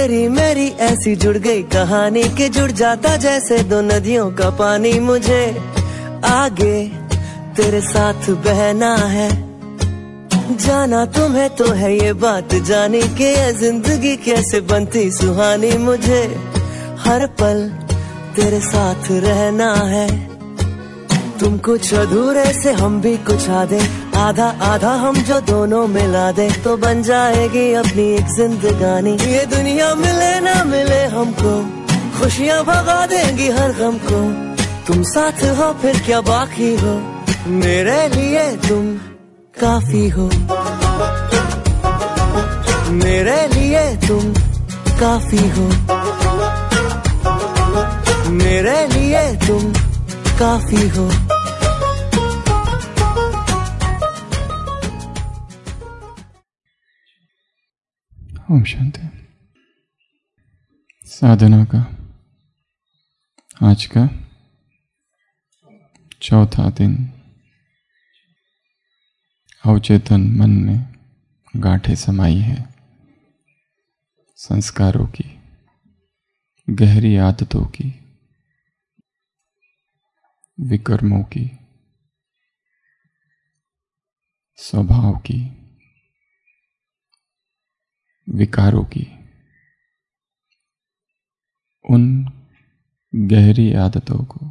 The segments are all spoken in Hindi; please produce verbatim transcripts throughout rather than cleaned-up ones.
तेरी मेरी ऐसी जुड़ गई कहानी कि जुड़ जाता जैसे दो नदियों का पानी। मुझे आगे तेरे साथ बहना है, जाना तुम्हें तो है ये बात जानी कि ये जिंदगी कैसे बनती सुहानी। मुझे हर पल तेरे साथ रहना है, तुम कुछ अधूरे से हम भी कुछ आधे, आधा आधा हम जो दोनों मिला दे तो बन जाएगी अपनी एक जिंदगानी। ये दुनिया मिले ना मिले हमको, खुशियाँ भगा देंगी हर गम को। तुम साथ हो फिर क्या बाकी हो, मेरे लिए तुम काफी हो, मेरे लिए तुम काफी हो, मेरे लिए तुम काफी हो। ओम शांति। साधना का आज का चौथा दिन अवचेतन मन में गांठें समाई है संस्कारों की, गहरी आदतों की, विकर्मों की, स्वभाव की, विकारों की। उन गहरी आदतों को,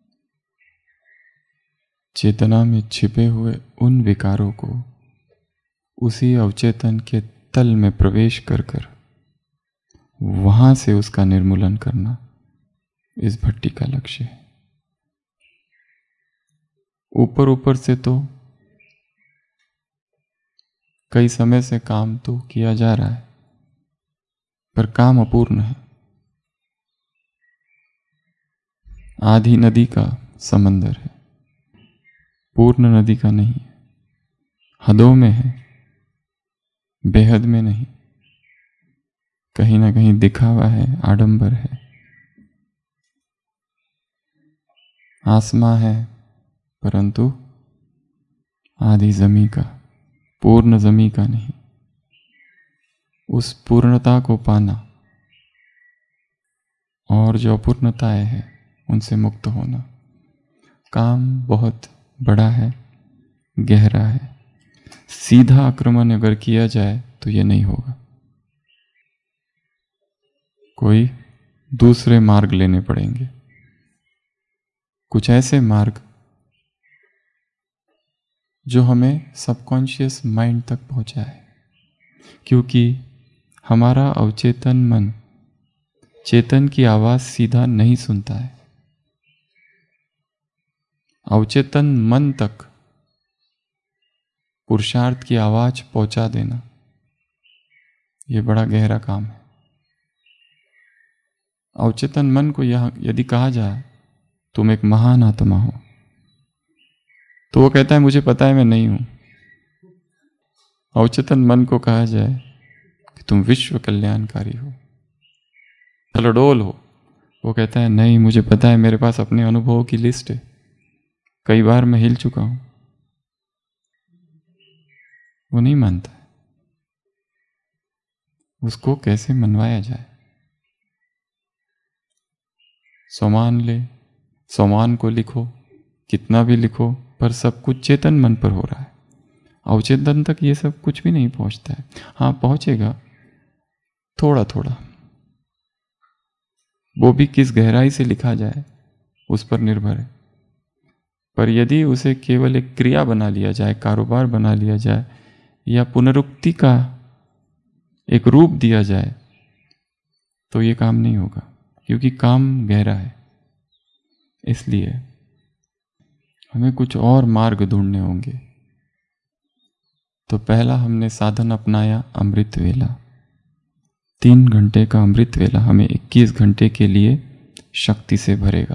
चेतना में छिपे हुए उन विकारों को उसी अवचेतन के तल में प्रवेश कर कर वहां से उसका निर्मूलन करना इस भट्टी का लक्ष्य है। ऊपर ऊपर से तो कई समय से काम तो किया जा रहा है, पर काम अपूर्ण है। आधी नदी का समंदर है, पूर्ण नदी का नहीं है। हदों में है, बेहद में नहीं। कहीं ना कहीं दिखावा है, आडंबर है। आसमां है, परंतु आधी जमी का, पूर्ण जमी का नहीं। उस पूर्णता को पाना और जो अपूर्णताएं हैं उनसे मुक्त होना, काम बहुत बड़ा है, गहरा है। सीधा आक्रमण अगर किया जाए तो ये नहीं होगा, कोई दूसरे मार्ग लेने पड़ेंगे। कुछ ऐसे मार्ग जो हमें सबकॉन्शियस माइंड तक पहुंचाए, क्योंकि हमारा अवचेतन मन चेतन की आवाज सीधा नहीं सुनता है। अवचेतन मन तक पुरुषार्थ की आवाज पहुंचा देना यह बड़ा गहरा काम है। अवचेतन मन को यह यदि कहा जाए तुम एक महान आत्मा हो, तो वो कहता है मुझे पता है मैं नहीं हूं। अवचेतन मन को कहा जाए कि तुम विश्व कल्याणकारी हो, चलोडोल हो, वो कहता है नहीं मुझे पता है, मेरे पास अपने अनुभवों की लिस्ट है, कई बार मैं हिल चुका हूं। वो नहीं मानता है। उसको कैसे मनवाया जाए? सोमान ले, सोमान को लिखो, कितना भी लिखो, पर सब कुछ चेतन मन पर हो रहा है। अवचेतन तक ये सब कुछ भी नहीं पहुंचता है। हाँ पहुंचेगा थोड़ा थोड़ा, वो भी किस गहराई से लिखा जाए उस पर निर्भर है। पर यदि उसे केवल एक क्रिया बना लिया जाए, कारोबार बना लिया जाए, या पुनरुक्ति का एक रूप दिया जाए, तो ये काम नहीं होगा, क्योंकि काम गहरा है। इसलिए हमें कुछ और मार्ग ढूंढने होंगे। तो पहला हमने साधन अपनाया अमृत वेला। तीन घंटे का अमृत वेला हमें इक्कीस घंटे के लिए शक्ति से भरेगा।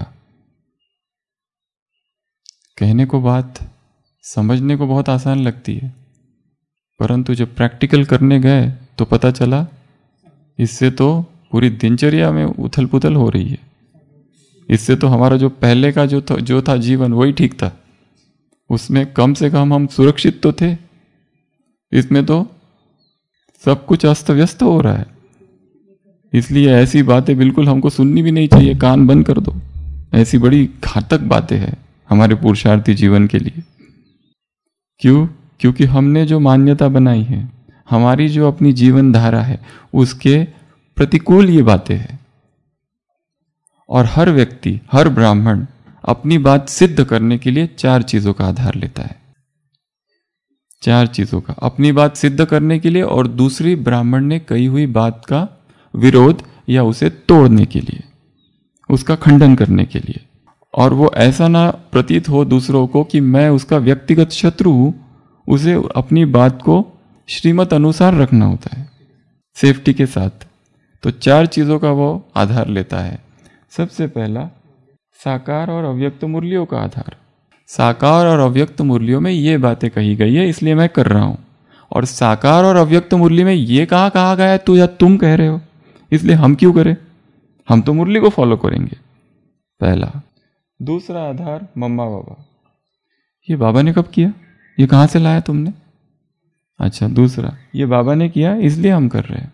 कहने को बात, समझने को बहुत आसान लगती है, परंतु जब प्रैक्टिकल करने गए तो पता चला इससे तो पूरी दिनचर्या में उथल पुथल हो रही है। इससे तो हमारा जो पहले का जो था, जो था जीवन वही ठीक था। उसमें कम से कम हम सुरक्षित तो थे, इसमें तो सब कुछ अस्त व्यस्त हो रहा है। इसलिए ऐसी बातें बिल्कुल हमको सुननी भी नहीं चाहिए, कान बंद कर दो। ऐसी बड़ी घातक बातें हैं हमारे पुरुषार्थी जीवन के लिए। क्यों? क्योंकि हमने जो मान्यता बनाई है, हमारी जो अपनी जीवन धारा है, उसके प्रतिकूल ये बातें हैं। और हर व्यक्ति, हर ब्राह्मण अपनी बात सिद्ध करने के लिए चार चीजों का आधार लेता है। चार चीजों का अपनी बात सिद्ध करने के लिए, और दूसरी ब्राह्मण ने कही हुई बात का विरोध या उसे तोड़ने के लिए, उसका खंडन करने के लिए। और वो ऐसा ना प्रतीत हो दूसरों को कि मैं उसका व्यक्तिगत शत्रु हूं, उसे अपनी बात को श्रीमत अनुसार रखना होता है, सेफ्टी के साथ। तो चार चीजों का वो आधार लेता है। सबसे पहला, साकार और अव्यक्त मुरलियों का आधार। साकार और अव्यक्त मुरलियों में ये बातें कही गई है, इसलिए मैं कर रहा हूं। और साकार और अव्यक्त मुरली में ये कहा कहा गया है तो या तुम कह रहे हो, इसलिए हम क्यों करें, हम तो मुरली को फॉलो करेंगे। पहला। दूसरा आधार, मम्मा बाबा। ये बाबा ने कब किया, ये कहां से लाया तुमने? अच्छा, दूसरा, ये बाबा ने किया इसलिए हम कर रहे हैं।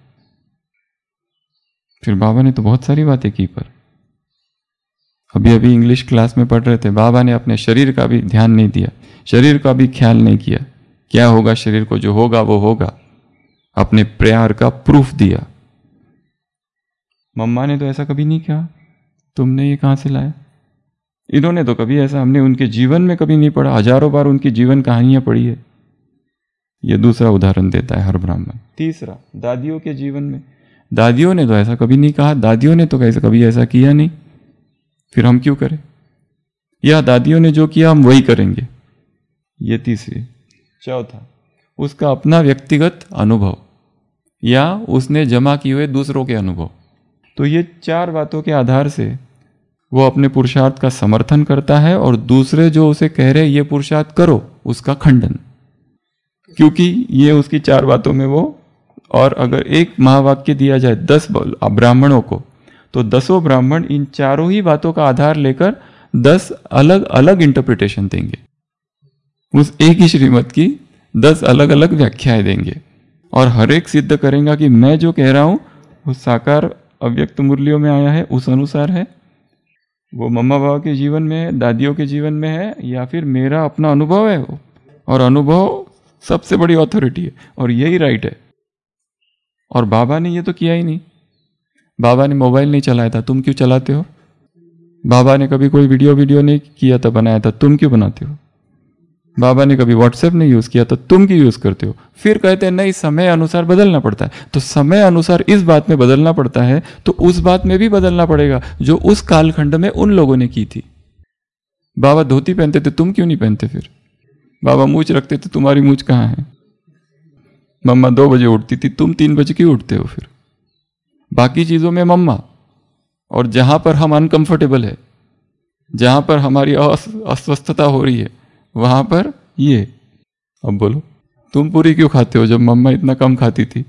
फिर बाबा ने तो बहुत सारी बातें की, पर अभी अभी इंग्लिश क्लास में पढ़ रहे थे, बाबा ने अपने शरीर का भी ध्यान नहीं दिया, शरीर का भी ख्याल नहीं किया। क्या होगा शरीर को, जो होगा वो होगा, अपने प्यार का प्रूफ दिया। मम्मा ने तो ऐसा कभी नहीं कहा, तुमने ये कहां से लाया? इन्होंने तो कभी ऐसा, हमने उनके जीवन में कभी नहीं पढ़ा, हजारों बार उनकी जीवन कहानियां पढ़ी है। यह दूसरा उदाहरण देता है हर ब्राह्मण। तीसरा, दादियों के जीवन में, दादियों ने तो ऐसा कभी नहीं कहा, दादियों ने तो कैसे कभी ऐसा किया नहीं, फिर हम क्यों करें? या दादियों ने जो किया हम वही करेंगे, ये तीसरी। चौथा, उसका अपना व्यक्तिगत अनुभव या उसने जमा किए हुए दूसरों के अनुभव। तो ये चार बातों के आधार से वो अपने पुरुषार्थ का समर्थन करता है, और दूसरे जो उसे कह रहे ये पुरुषार्थ करो, उसका खंडन। क्योंकि ये उसकी चार बातों में वो, और अगर एक महावाक्य दिया जाए दस ब्राह्मणों को, तो दसों ब्राह्मण इन चारों ही बातों का आधार लेकर दस अलग अलग इंटरप्रिटेशन देंगे, उस एक ही श्रीमत की दस अलग अलग व्याख्याएं देंगे, और हर एक सिद्ध करेगा कि मैं जो कह रहा हूं वो साकार अव्यक्त मुरलियों में आया है, उस अनुसार है, वो मम्मा बाबा के जीवन में है, दादियों के जीवन में है, या फिर मेरा अपना अनुभव है वो। और अनुभव सबसे बड़ी अथॉरिटी है, और यही राइट है। और बाबा ने ये तो किया ही नहीं, बाबा ने मोबाइल नहीं चलाया था, तुम क्यों चलाते हो? बाबा ने कभी कोई वीडियो वीडियो नहीं किया था, बनाया था, तुम क्यों बनाते हो? बाबा ने कभी व्हाट्सएप नहीं यूज किया था, तुम क्यों यूज करते हो? फिर कहते हैं नहीं, समय अनुसार बदलना पड़ता है। तो समय अनुसार इस बात में बदलना पड़ता है, तो उस बात में भी बदलना पड़ेगा जो उस कालखंड में उन लोगों ने की थी। बाबा धोती पहनते थे, तुम क्यों नहीं पहनते? फिर बाबा मूंछ रखते थे, तुम्हारी मूंछ कहाँ है? मम्मा दो बजे उठती थी, तुम तीन बजे क्यों उठते हो? फिर बाकी चीजों में मम्मा, और जहां पर हम अनकंफर्टेबल है, जहां पर हमारी अस्वस्थता हो रही है, वहां पर ये। अब बोलो, तुम पूरी क्यों खाते हो जब मम्मा इतना कम खाती थी?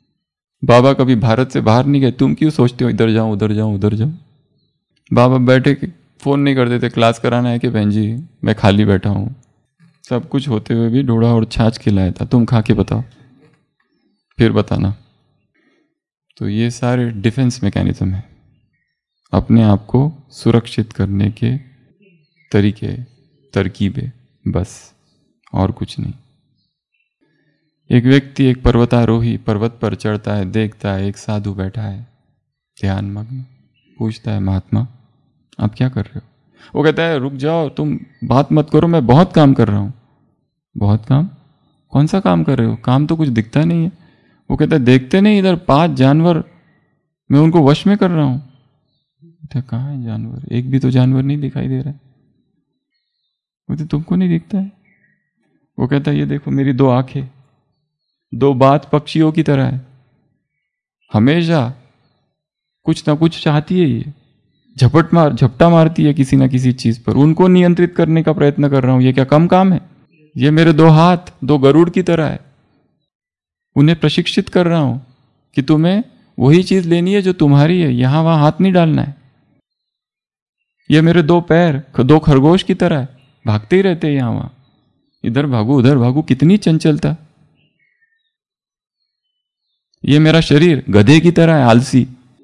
बाबा कभी भारत से बाहर नहीं गए, तुम क्यों सोचते हो इधर जाऊं उधर जाऊं उधर जाऊं? बाबा बैठे फोन नहीं करते थे, क्लास कराना है कि बहन जी मैं खाली बैठा हूं। सब कुछ होते हुए भी ढोड़ा और छाछ खिलाया था, तुम खा के बताओ, फिर बताना। तो ये सारे डिफेंस मैकेनिज्म है, अपने आप को सुरक्षित करने के तरीके, तरकीबें, बस और कुछ नहीं। एक व्यक्ति, एक पर्वतारोही पर्वत पर चढ़ता है, देखता है एक साधु बैठा है ध्यान मग्न, पूछता है महात्मा आप क्या कर रहे हो? वो कहता है रुक जाओ, तुम बात मत करो, मैं बहुत काम कर रहा हूं। बहुत काम? कौन सा काम कर रहे हो? काम तो कुछ दिखता नहीं है। वो कहता है देखते नहीं, इधर पांच जानवर, मैं उनको वश में कर रहा हूं। कहाँ है जानवर? एक भी तो जानवर नहीं दिखाई दे रहा है। वो तुमको नहीं दिखता है? वो कहता है ये देखो मेरी दो आंखें, दो बात पक्षियों की तरह है, हमेशा कुछ ना कुछ चाहती है, ये झपट मार झपटा मारती है किसी ना किसी चीज पर, उनको नियंत्रित करने का प्रयत्न कर रहा हूं। ये क्या कम काम है? ये मेरे दो हाथ दो गरुड़ की तरह है, उन्हें प्रशिक्षित कर रहा हूं कि तुम्हें वही चीज लेनी है जो तुम्हारी है, यहां वहां हाथ नहीं डालना है। ये मेरे दो पैर दो खरगोश की तरह है, भागते ही रहते हैं यहां वहां, इधर भागू उधर भागू, कितनी चंचलता। ये मेरा शरीर गधे की तरह है, आलसी,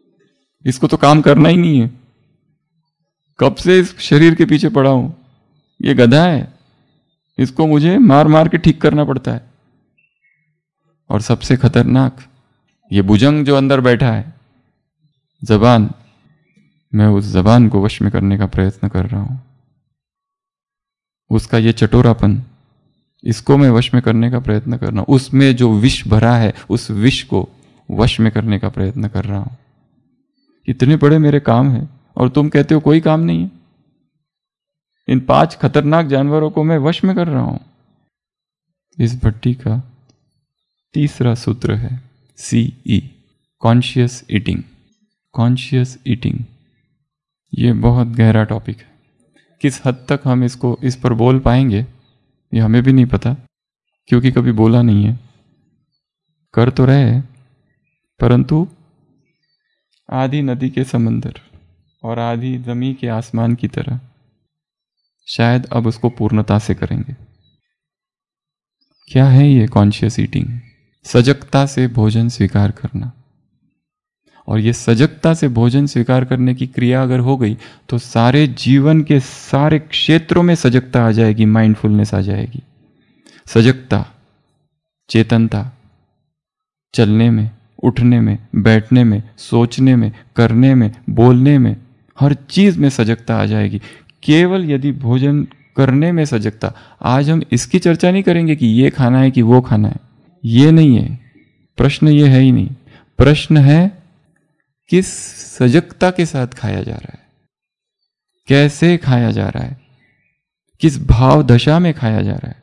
इसको तो काम करना ही नहीं है, कब से इस शरीर के पीछे पड़ा हूं, ये गधा है, इसको मुझे मार मार के ठीक करना पड़ता है। और सबसे खतरनाक ये भुजंग जो अंदर बैठा है, जबान, मैं उस जबान को वश में करने का प्रयत्न कर रहा हूं। उसका ये चटोरापन, इसको मैं वश में करने का प्रयत्न कर रहा हूं। उसमें जो विष भरा है, उस विष को वश में करने का प्रयत्न कर रहा हूं। इतने बड़े मेरे काम हैं और तुम कहते हो कोई काम नहीं है। इन पांच खतरनाक जानवरों को मैं वश में कर रहा हूं। इस भट्टी का तीसरा सूत्र है C E, conscious eating. Conscious eating ये बहुत गहरा टॉपिक है। किस हद तक हम इसको इस पर बोल पाएंगे ये हमें भी नहीं पता, क्योंकि कभी बोला नहीं है। कर तो रहे, परंतु आधी नदी के समंदर और आधी जमीन के आसमान की तरह शायद अब उसको पूर्णता से करेंगे। क्या है ये कॉन्शियस ईटिंग? सजगता से भोजन स्वीकार करना। और ये सजगता से भोजन स्वीकार करने की क्रिया अगर हो गई तो सारे जीवन के सारे क्षेत्रों में सजगता आ जाएगी, माइंडफुलनेस आ जाएगी। सजगता, चेतनता, चलने में, उठने में, बैठने में, सोचने में, करने में, बोलने में, हर चीज में सजगता आ जाएगी। केवल यदि भोजन करने में सजगता, आज हम इसकी चर्चा नहीं करेंगे कि ये खाना है कि वो खाना है, ये नहीं है प्रश्न, ये है ही नहीं। प्रश्न है किस सजगता के साथ खाया जा रहा है, कैसे खाया जा रहा है, किस भाव दशा में खाया जा रहा है।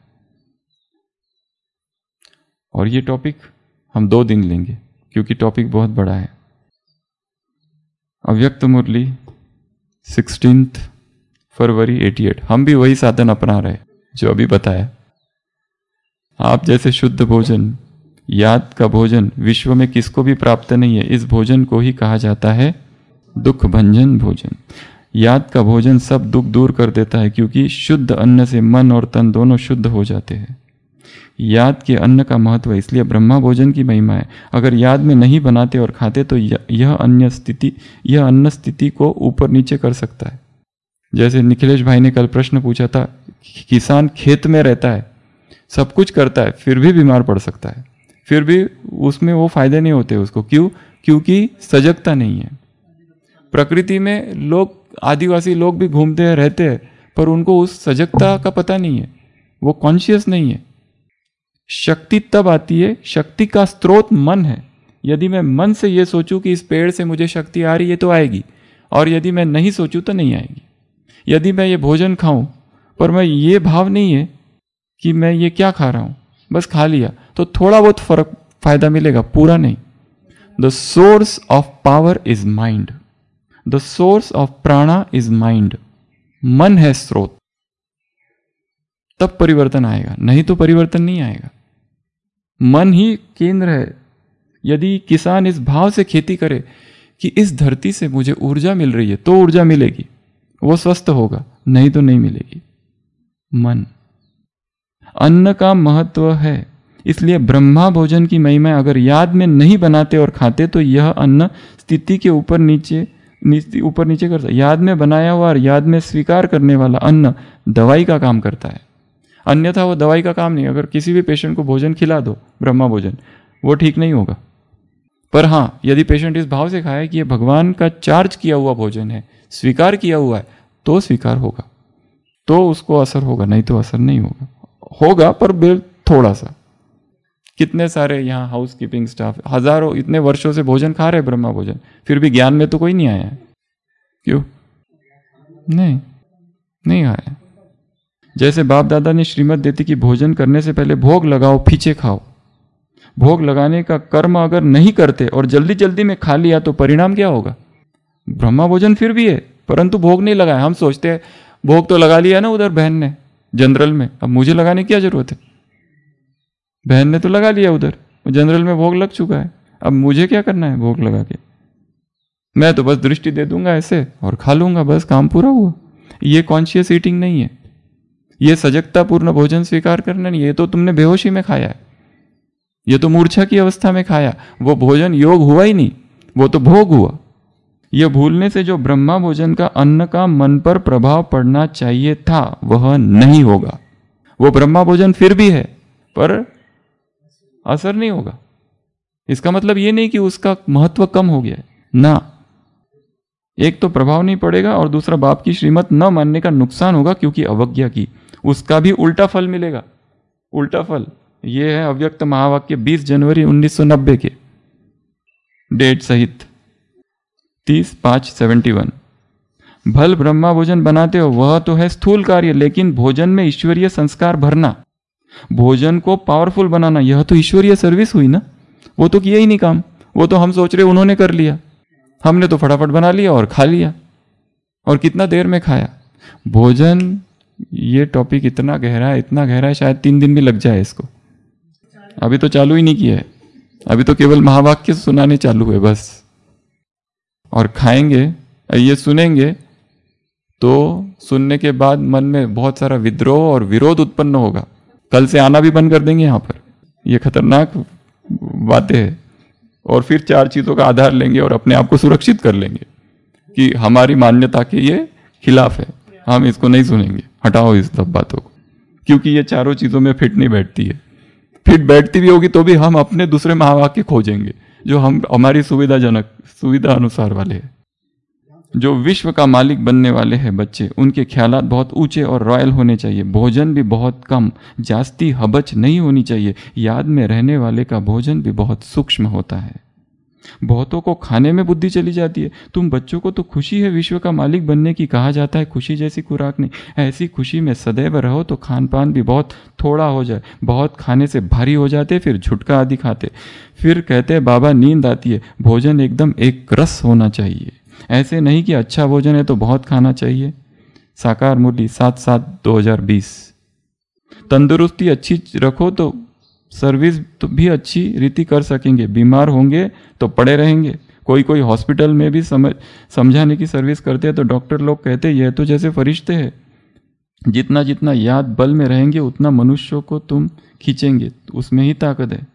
और ये टॉपिक हम दो दिन लेंगे क्योंकि टॉपिक बहुत बड़ा है। अव्यक्त मुरली सिक्सटीन्थ फरवरी अठासी। हम भी वही साधन अपना रहे जो अभी बताया। आप जैसे शुद्ध भोजन, याद का भोजन विश्व में किसको भी प्राप्त नहीं है। इस भोजन को ही कहा जाता है दुख भंजन भोजन। याद का भोजन सब दुख दूर कर देता है, क्योंकि शुद्ध अन्न से मन और तन दोनों शुद्ध हो जाते हैं। याद के अन्न का महत्व, इसलिए ब्रह्मा भोजन की महिमा है। अगर याद में नहीं बनाते और खाते तो यह अन्य स्थिति यह अन्न स्थिति को ऊपर नीचे कर सकता है। जैसे निखिलेश भाई ने कल प्रश्न पूछा था, किसान खेत में रहता है, सब कुछ करता है, फिर भी बीमार पड़ सकता है, फिर भी उसमें वो फायदे नहीं होते उसको। क्यों? क्योंकि सजगता नहीं है। प्रकृति में लोग, आदिवासी लोग भी घूमते हैं, रहते हैं, पर उनको उस सजगता का पता नहीं है, वो कॉन्शियस नहीं है। शक्ति तब आती है, शक्ति का स्रोत मन है। यदि मैं मन से ये सोचूं कि इस पेड़ से मुझे शक्ति आ रही है तो आएगी, और यदि मैं नहीं सोचूं तो नहीं आएगी। यदि मैं ये भोजन खाऊं पर मैं ये भाव नहीं है कि मैं ये क्या खा रहा हूं, बस खा लिया, तो थोड़ा बहुत फर्क फायदा मिलेगा, पूरा नहीं। The source of power is mind, the source of prana is mind. मन है स्रोत, तब परिवर्तन आएगा, नहीं तो परिवर्तन नहीं आएगा। मन ही केंद्र है। यदि किसान इस भाव से खेती करे कि इस धरती से मुझे ऊर्जा मिल रही है, तो ऊर्जा मिलेगी, वो स्वस्थ होगा, नहीं तो नहीं मिलेगी। मन, अन्न का महत्व है, इसलिए ब्रह्मा भोजन की महिमा अगर याद में नहीं बनाते और खाते तो यह अन्न स्थिति के ऊपर नीचे ऊपर नीचे करता है। याद में बनाया हुआ और याद में स्वीकार करने वाला अन्न दवाई का काम करता है, अन्यथा वो दवाई का काम नहीं। अगर किसी भी पेशेंट को भोजन खिला दो, ब्रह्मा भोजन, वो ठीक नहीं होगा। पर हाँ, यदि पेशेंट इस भाव से खाए कि ये भगवान का चार्ज किया हुआ भोजन है, स्वीकार किया हुआ है, तो स्वीकार होगा, तो उसको असर होगा, नहीं तो असर नहीं होगा। होगा पर बिल थोड़ा सा। कितने सारे यहाँ हाउस कीपिंग स्टाफ हजारों इतने वर्षों से भोजन खा रहे ब्रह्मा भोजन, फिर भी ज्ञान में तो कोई नहीं आया है। क्यों? नहीं नहीं आया। जैसे बाप दादा ने श्रीमत देती कि भोजन करने से पहले भोग लगाओ, पीछे खाओ। भोग लगाने का कर्म अगर नहीं करते और जल्दी जल्दी में खा लिया तो परिणाम क्या होगा? ब्रह्मा भोजन फिर भी है, परंतु भोग नहीं लगाया। हम सोचते हैं भोग तो लगा लिया ना उधर बहन ने जनरल में, अब मुझे लगाने की क्या जरूरत है? बहन ने तो लगा लिया उधर, जनरल में भोग लग चुका है, अब मुझे क्या करना है भोग लगा के? मैं तो बस दृष्टि दे दूंगा ऐसे और खा लूंगा, बस काम पूरा हुआ। ये कॉन्शियस ईटिंग नहीं है, ये सजगता पूर्ण भोजन स्वीकार करना नहीं। ये तो तुमने बेहोशी में खाया है, ये तो मूर्छा की अवस्था में खाया। वो भोजन योग हुआ ही नहीं, वो तो भोग हुआ। यह भूलने से जो ब्रह्मा भोजन का अन्न का मन पर प्रभाव पड़ना चाहिए था वह नहीं होगा। वो ब्रह्मा भोजन फिर भी है पर असर नहीं होगा। इसका मतलब ये नहीं कि उसका महत्व कम हो गया है ना, एक तो प्रभाव नहीं पड़ेगा और दूसरा बाप की श्रीमत न मानने का नुकसान होगा क्योंकि अवज्ञा की, उसका भी उल्टा फल मिलेगा। उल्टा फल ये है अव्यक्त महावाक्य बीस जनवरी उन्नीस सौ नब्बे के डेट सहित तीस पांच सेवेंटी वन। भल ब्रह्मा भोजन बनाते हो वह तो है स्थूल कार्य, लेकिन भोजन में ईश्वरीय संस्कार भरना, भोजन को पावरफुल बनाना, यह तो ईश्वरीय सर्विस हुई ना। वो तो किया ही नहीं काम, वो तो हम सोच रहे उन्होंने कर लिया, हमने तो फटाफट बना लिया और खा लिया। और कितना देर में खाया भोजन। ये टॉपिक इतना गहरा है, इतना गहरा है शायद तीन दिन भी लग जाए इसको। अभी तो चालू ही नहीं किया है, अभी तो केवल महावाक्य सुनाने चालू है बस। और खाएंगे, ये सुनेंगे तो सुनने के बाद मन में बहुत सारा विद्रोह और विरोध उत्पन्न होगा। कल से आना भी बंद कर देंगे यहाँ पर, ये खतरनाक बातें हैं। और फिर चार चीजों का आधार लेंगे और अपने आप को सुरक्षित कर लेंगे कि हमारी मान्यता के ये खिलाफ है, हम इसको नहीं सुनेंगे, हटाओ इस सब बातों को, क्योंकि ये चारों चीजों में फिट नहीं बैठती है। फिट बैठती भी होगी तो भी हम अपने दूसरे महावाक्य खोजेंगे जो हम हमारी सुविधाजनक सुविधा अनुसार वाले हैं। जो विश्व का मालिक बनने वाले हैं बच्चे, उनके ख्यालात बहुत ऊंचे और रॉयल होने चाहिए। भोजन भी बहुत कम, जास्ती हबच नहीं होनी चाहिए। याद में रहने वाले का भोजन भी बहुत सूक्ष्म होता है। बहुतों को खाने में बुद्धि चली जाती है। तुम बच्चों को तो खुशी है विश्व का मालिक बनने की, कहा जाता है खुशी जैसी खुराक नहीं। ऐसी खुशी में सदैव रहो तो खान पान भी बहुत थोड़ा हो जाए। बहुत खाने से भारी हो जाते, फिर झुटका आदि खाते, फिर कहते बाबा नींद आती है। भोजन एकदम एक रस होना चाहिए, ऐसे नहीं कि अच्छा भोजन है तो बहुत खाना चाहिए। साकार मुरली सात सात दो हजार बीस। तंदुरुस्ती अच्छी रखो तो सर्विस तो भी अच्छी रीति कर सकेंगे। बीमार होंगे तो पड़े रहेंगे। कोई कोई हॉस्पिटल में भी समझ समझाने की सर्विस करते हैं तो डॉक्टर लोग कहते हैं यह तो जैसे फरिश्ते हैं। जितना जितना याद बल में रहेंगे उतना मनुष्यों को तुम खींचेंगे, उसमें ही ताकत है।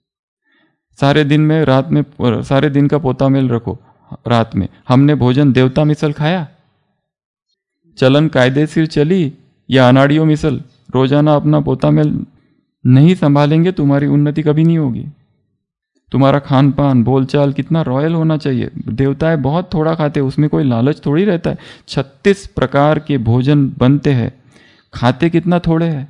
सारे दिन में रात में सारे दिन का पोता मेल रखो। रात में हमने भोजन देवता मिसल खाया, चलन कायदेशीर चली या अनाड़ियों मिसल। रोजाना अपना पोता मेल नहीं संभालेंगे तुम्हारी उन्नति कभी नहीं होगी। तुम्हारा खान पान बोलचाल कितना रॉयल होना चाहिए। देवताएं बहुत थोड़ा खाते, उसमें कोई लालच थोड़ी रहता है। छत्तीस प्रकार के भोजन बनते हैं, खाते कितना थोड़े हैं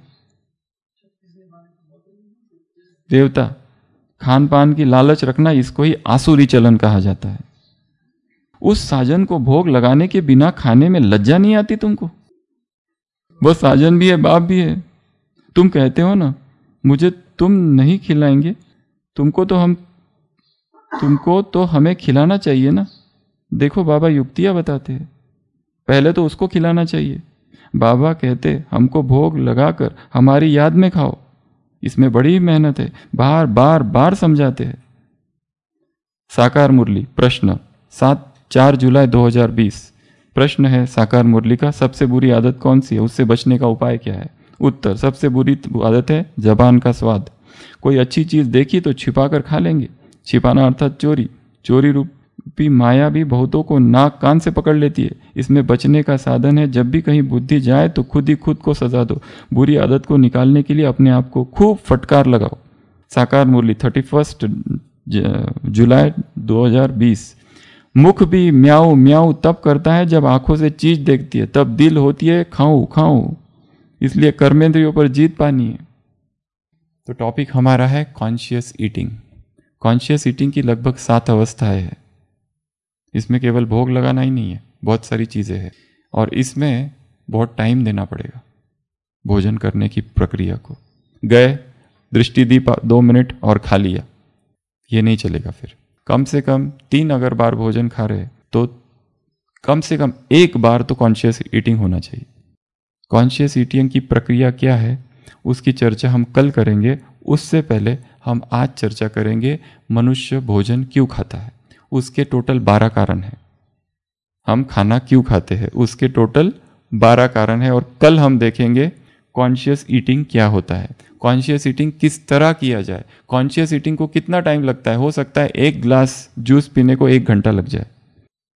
देवता। खान पान की लालच रखना, इसको ही आसुरी चलन कहा जाता है। उस साजन को भोग लगाने के बिना खाने में लज्जा नहीं आती तुमको? वो साजन भी है, बाप भी है। तुम कहते हो ना मुझे तुम नहीं खिलाएंगे, तुमको तो हम तुमको तो हमें खिलाना चाहिए ना। देखो बाबा युक्तियां बताते हैं, पहले तो उसको खिलाना चाहिए। बाबा कहते हमको भोग लगाकर हमारी याद में खाओ, इसमें बड़ी मेहनत है। बार बार बार समझाते हैं। साकार मुरली प्रश्न सात चार जुलाई दो हजार बीस। प्रश्न है साकार मुरली का, सबसे बुरी आदत कौन सी है, उससे बचने का उपाय क्या है? उत्तर, सबसे बुरी आदत है जबान का स्वाद। कोई अच्छी चीज देखी तो छिपा कर खा लेंगे। छिपाना अर्थात चोरी। चोरी रूपी माया भी बहुतों को नाक कान से पकड़ लेती है। इसमें बचने का साधन है, जब भी कहीं बुद्धि जाए तो खुद ही खुद को सजा दो। बुरी आदत को निकालने के लिए अपने आप को खूब फटकार लगाओ। साकार मुरली थर्टी फर्स्ट जुलाई दो हजार बीस। मुख भी म्याऊ म्याऊ तब करता है जब आंखों से चीज देखती है, तब दिल होती है खाऊं खाऊं। इसलिए कर्मेंद्रियों पर जीत पानी है। तो टॉपिक हमारा है कॉन्शियस ईटिंग। कॉन्शियस ईटिंग की लगभग सात अवस्थाएं हैं। इसमें केवल भोग लगाना ही नहीं है, बहुत सारी चीजें हैं और इसमें बहुत टाइम देना पड़ेगा भोजन करने की प्रक्रिया को। गए, दृष्टि दी दो मिनट और खा लिया, ये नहीं चलेगा। फिर कम से कम तीन अगर बार भोजन खा रहे तो कम से कम एक बार तो कॉन्शियस ईटिंग होना चाहिए। कॉन्शियस ईटिंग की प्रक्रिया क्या है उसकी चर्चा हम कल करेंगे। उससे पहले हम आज चर्चा करेंगे मनुष्य भोजन क्यों खाता है। उसके टोटल बारह कारण हैं। हम खाना क्यों खाते हैं उसके टोटल बारह कारण है। और कल हम देखेंगे कॉन्शियस ईटिंग क्या होता है, कॉन्शियस ईटिंग किस तरह किया जाए, कॉन्शियस ईटिंग को कितना टाइम लगता है। हो सकता है एक ग्लास जूस पीने को एक घंटा लग जाए,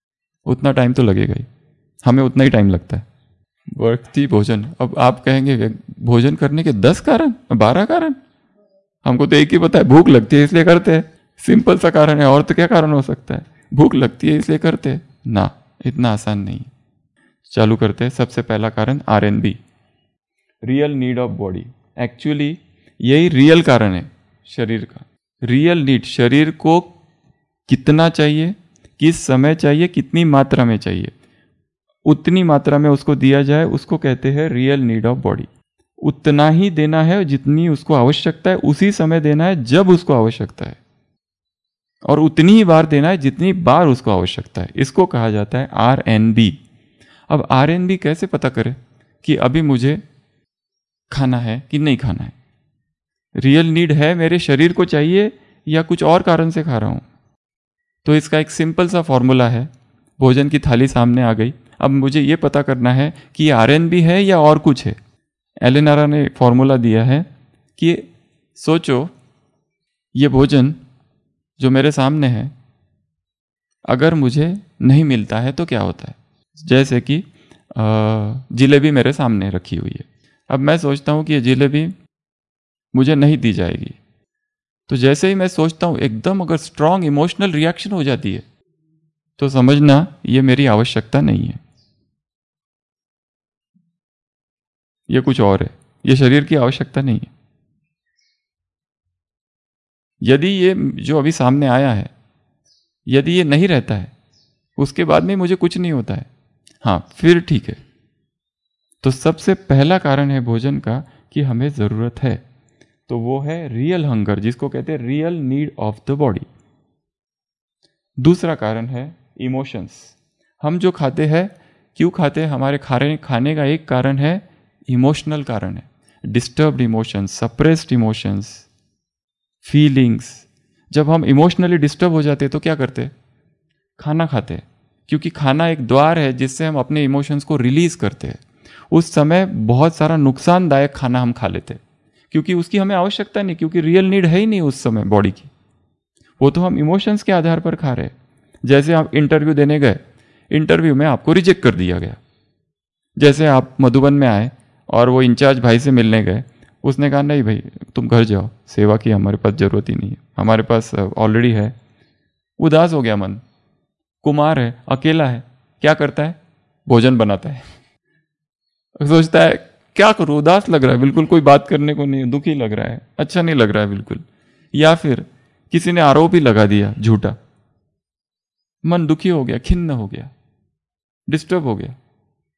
उतना टाइम तो लगेगा ही, हमें उतना ही टाइम लगता है। व्यक्ति भोजन, अब आप कहेंगे भोजन करने के दस कारण, बारह कारण, हमको तो एक ही पता है, भूख लगती है इसलिए करते हैं। सिंपल सा कारण है, और तो क्या कारण हो सकता है? भूख लगती है इसलिए करते हैं ना, इतना आसान नहीं है। चालू करते हैं। सबसे पहला कारण R N B, real need of body. Actually real रियल कारण है शरीर का। रियल नीड, शरीर को कितना चाहिए, किस समय चाहिए, कितनी मात्रा में चाहिए, उतनी मात्रा में उसको दिया जाए, उसको कहते हैं रियल नीड ऑफ बॉडी। उतना ही देना है जितनी उसको आवश्यकता है, उसी समय देना है जब उसको आवश्यकता है, और उतनी ही बार देना है जितनी बार उसको आवश्यकता है। इसको कहा जाता है आर एन बी। अब आर एन बी कैसे पता करें कि अभी मुझे खाना है कि नहीं खाना है? रियल नीड है, मेरे शरीर को चाहिए, या कुछ और कारण से खा रहा हूं? तो इसका एक सिंपल सा फॉर्मूला है। भोजन की थाली सामने आ गई, अब मुझे ये पता करना है कि आर एन बी है या और कुछ है। एलन आरा ने फॉर्मूला दिया है कि सोचो, ये भोजन जो मेरे सामने है अगर मुझे नहीं मिलता है तो क्या होता है? जैसे कि जिलेबी मेरे सामने रखी हुई है, अब मैं सोचता हूँ कि ये जिलेबी मुझे नहीं दी जाएगी, तो जैसे ही मैं सोचता हूँ एकदम अगर स्ट्रांग इमोशनल रिएक्शन हो जाती है, तो समझना ये मेरी आवश्यकता नहीं है, ये कुछ और है, ये शरीर की आवश्यकता नहीं है। यदि ये जो अभी सामने आया है, यदि ये नहीं रहता है, उसके बाद में मुझे कुछ नहीं होता है, हाँ फिर ठीक है। तो सबसे पहला कारण है भोजन का कि हमें ज़रूरत है, तो वो है रियल हंगर, जिसको कहते हैं real need of the body. दूसरा कारण है इमोशंस। हम जो खाते हैं, क्यों खाते हैं? हमारे खाने खाने का एक कारण है इमोशनल कारण है, disturbed emotions, suppressed emotions, feelings. जब हम इमोशनली डिस्टर्ब हो जाते हैं तो क्या करते हैं? खाना खाते हैं, क्योंकि खाना एक द्वार है जिससे हम अपने इमोशंस को रिलीज करते हैं। उस समय बहुत सारा नुकसानदायक खाना हम खा लेते हैं, क्योंकि उसकी हमें आवश्यकता नहीं, क्योंकि रियल नीड है ही नहीं उस समय बॉडी की, वो तो हम इमोशंस के आधार पर खा रहे हैं। जैसे आप इंटरव्यू देने गए, इंटरव्यू में आपको रिजेक्ट कर दिया गया। जैसे आप मधुबन में आए और वो इंचार्ज भाई से मिलने गए, उसने कहा नहीं भाई तुम घर जाओ, सेवा की हमारे पास जरूरत ही नहीं है, हमारे पास ऑलरेडी है। उदास हो गया मन, कुमार है, अकेला है, क्या करता है? भोजन बनाता है। सोचता है क्या करूं, उदास लग रहा है, बिल्कुल कोई बात करने को नहीं, दुखी लग रहा है, अच्छा नहीं लग रहा है बिल्कुल। या फिर किसी ने आरोप ही लगा दिया झूठा, मन दुखी हो गया, खिन्न हो गया, डिस्टर्ब हो गया,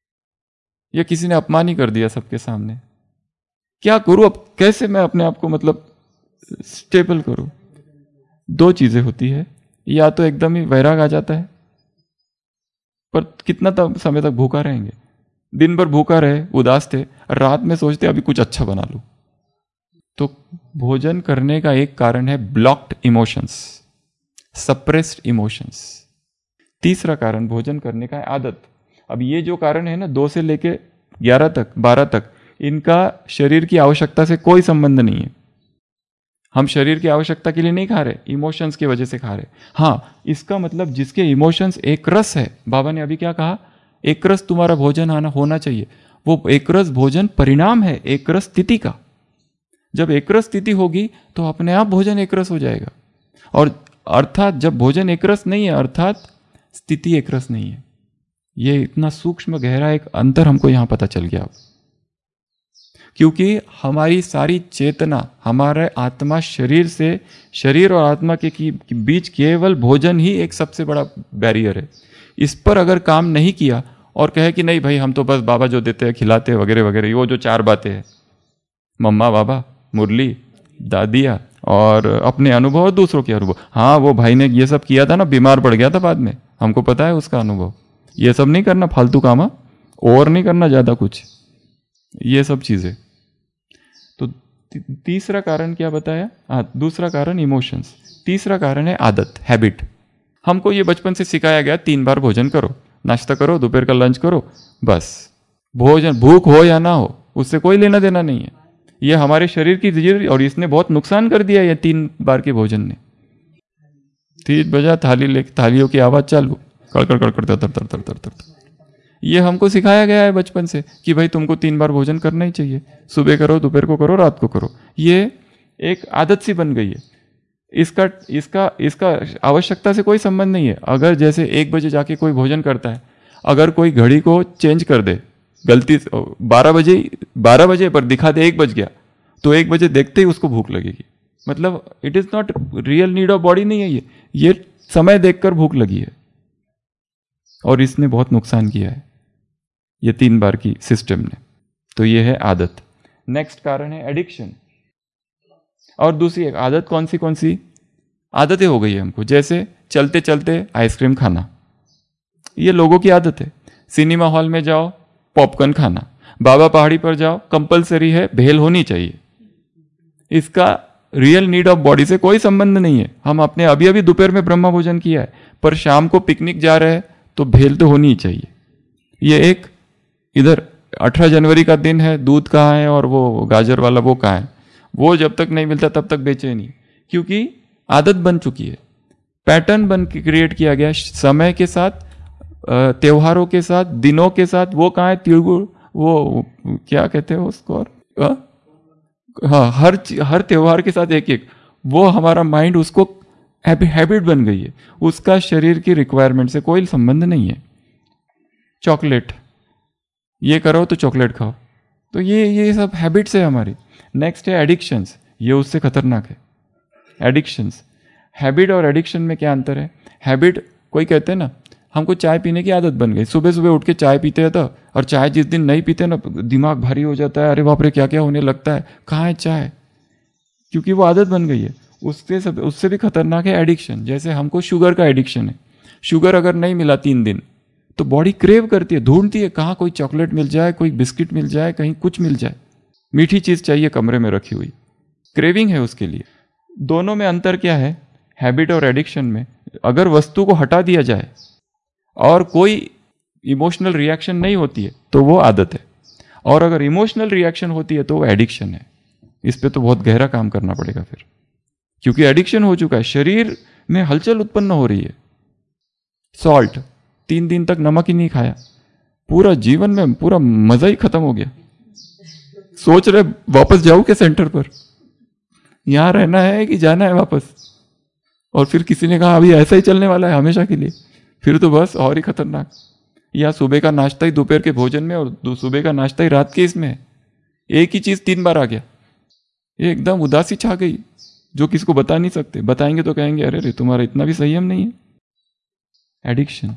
या किसी ने अपमान ही कर दिया सबके सामने। क्या करूं अब, कैसे मैं अपने आप को मतलब स्टेबल करूं? दो चीजें होती है, या तो एकदम ही वैराग आ जाता है, पर कितना तक समय तक भूखा रहेंगे? दिन भर भूखा रहे, उदास थे, रात में सोचते अभी कुछ अच्छा बना लूं। तो भोजन करने का एक कारण है ब्लॉक्ड इमोशंस, सप्रेस्ड इमोशंस। तीसरा कारण भोजन करने का है आदत। अब ये जो कारण है ना, दो से लेके ग्यारह तक, बारह तक, इनका शरीर की आवश्यकता से कोई संबंध नहीं है। हम शरीर की आवश्यकता के लिए नहीं खा रहे, इमोशंस की वजह से खा रहे। हाँ, इसका मतलब जिसके इमोशंस एक रस है, बाबा ने अभी क्या कहा, एक रस तुम्हारा भोजन आना होना चाहिए। वो एक रस भोजन परिणाम है एक रस स्थिति का। जब एक रस स्थिति होगी तो अपने आप भोजन एक रस हो जाएगा। और अर्थात जब भोजन एक रस नहीं है, अर्थात स्थिति एक रस नहीं है। ये इतना सूक्ष्म गहरा एक अंतर हमको यहां पता चल गया, क्योंकि हमारी सारी चेतना, हमारे आत्मा शरीर से, शरीर और आत्मा के बीच केवल भोजन ही एक सबसे बड़ा बैरियर है। इस पर अगर काम नहीं किया और कहे कि नहीं भाई हम तो बस बाबा जो देते हैं खिलाते हैं वगैरह वगैरह, वो जो चार बातें हैं, मम्मा बाबा, मुरली, दादिया और अपने अनुभव और दूसरों के अनुभव। हाँ, वो भाई ने ये सब किया था ना, बीमार पड़ गया था बाद में, हमको पता है उसका अनुभव। ये सब नहीं करना फालतू काम, और नहीं करना ज्यादा कुछ, ये सब चीजें। तो तीसरा कारण क्या बताया? हाँ, दूसरा कारण इमोशंस, तीसरा कारण है आदत, हैबिट। हमको ये बचपन से सिखाया गया तीन बार भोजन करो, नाश्ता करो, दोपहर का लंच करो, बस। भोजन भूख हो या ना हो उससे कोई लेना देना नहीं है। ये हमारे शरीर की चीज, और इसने बहुत नुकसान कर दिया ये तीन बार के भोजन ने। तीन बजा, थाली ले, थालियों की आवाज चालू, कड़कड़ कड़कड़ तर तर तर तर तर। ये हमको सिखाया गया है बचपन से कि भाई तुमको तीन बार भोजन करना ही चाहिए, सुबह करो, दोपहर को करो, रात को करो। ये एक आदत सी बन गई है। इसका इसका इसका आवश्यकता से कोई संबंध नहीं है। अगर जैसे एक बजे जाके कोई भोजन करता है, अगर कोई घड़ी को चेंज कर दे गलती से बारह बजे बारह बजे पर दिखा दे एक बज गया, तो एक बजे देखते ही उसको भूख लगेगी। मतलब it is not real need of body नहीं है ये ये समय देखकर भूख लगी है, और इसने बहुत नुकसान किया है ये तीन बार की सिस्टम ने। तो ये है आदत। नेक्स्ट कारण है एडिक्शन। और दूसरी एक आदत कौन सी कौन सी आदतें हो गई है हमको, जैसे चलते चलते आइसक्रीम खाना, ये लोगों की आदत है। सिनेमा हॉल में जाओ पॉपकॉर्न खाना, बाबा पहाड़ी पर जाओ कंपलसरी है भेल होनी चाहिए। इसका रियल नीड ऑफ बॉडी से कोई संबंध नहीं है। हम अपने अभी अभी दोपहर में ब्रह्मा भोजन किया है, पर शाम को पिकनिक जा रहे हैं तो भेल तो होनी ही चाहिए। ये एक इधर अठारह जनवरी का दिन है, दूध कहाँ है और वो गाजर वाला वो कहाँ है, वो जब तक नहीं मिलता तब तक बेचैनी, क्योंकि आदत बन चुकी है, पैटर्न बन के क्रिएट किया गया समय के साथ, त्योहारों के साथ, दिनों के साथ। वो कहाँ है तिलगुड़, वो क्या कहते हैं उसको, और हाँ हर हर त्योहार के साथ एक एक, वो हमारा माइंड उसको हैबिट बन गई है, उसका शरीर की रिक्वायरमेंट से कोई संबंध नहीं है। चॉकलेट, ये करो तो चॉकलेट खाओ, तो ये ये सब हैबिट्स है हमारी। नेक्स्ट है एडिक्शंस, ये उससे खतरनाक है। एडिक्शंस, हैबिट और एडिक्शन में क्या अंतर है? हैबिट, कोई कहते हैं ना हमको चाय पीने की आदत बन गई, सुबह सुबह उठ के चाय पीते हैं तो, और चाय जिस दिन नहीं पीते ना दिमाग भारी हो जाता है, अरे बाप रे क्या क्या होने लगता है, कहाँ है चाय, क्योंकि वो आदत बन गई है। उससे सब उससे भी खतरनाक है एडिक्शन। जैसे हमको शुगर का एडिक्शन है, शुगर अगर नहीं मिला तीन दिन तो बॉडी क्रेव करती है, ढूंढती है कहाँ कोई चॉकलेट मिल जाए, कोई बिस्किट मिल जाए, कहीं कुछ मिल जाए, मीठी चीज चाहिए कमरे में रखी हुई, क्रेविंग है उसके लिए। दोनों में अंतर क्या है? हैबिट और एडिक्शन में अगर वस्तु को हटा दिया जाए और कोई इमोशनल रिएक्शन नहीं होती है तो वो आदत है, और अगर इमोशनल रिएक्शन होती है तो वो एडिक्शन है। इस पे तो बहुत गहरा काम करना पड़ेगा फिर, क्योंकि एडिक्शन हो चुका है, शरीर में हलचल उत्पन्न हो रही है। सॉल्ट, तीन दिन तक नमक ही नहीं खाया, पूरा जीवन में पूरा मजा ही खत्म हो गया, सोच रहे वापस जाऊं के सेंटर पर, यहां रहना है कि जाना है वापस, और फिर किसी ने कहा अभी ऐसा ही चलने वाला है हमेशा के लिए, फिर तो बस और ही खतरनाक। या सुबह का नाश्ता ही दोपहर के भोजन में और सुबह का नाश्ता ही रात के इसमें, एक ही चीज तीन बार आ गया, ये एकदम उदासी छा गई जो किसको बता नहीं सकते, बताएंगे तो कहेंगे अरे रे तुम्हारा इतना भी संयम नहीं है। Addiction,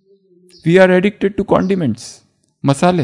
we are addicted to condiments, मसाले,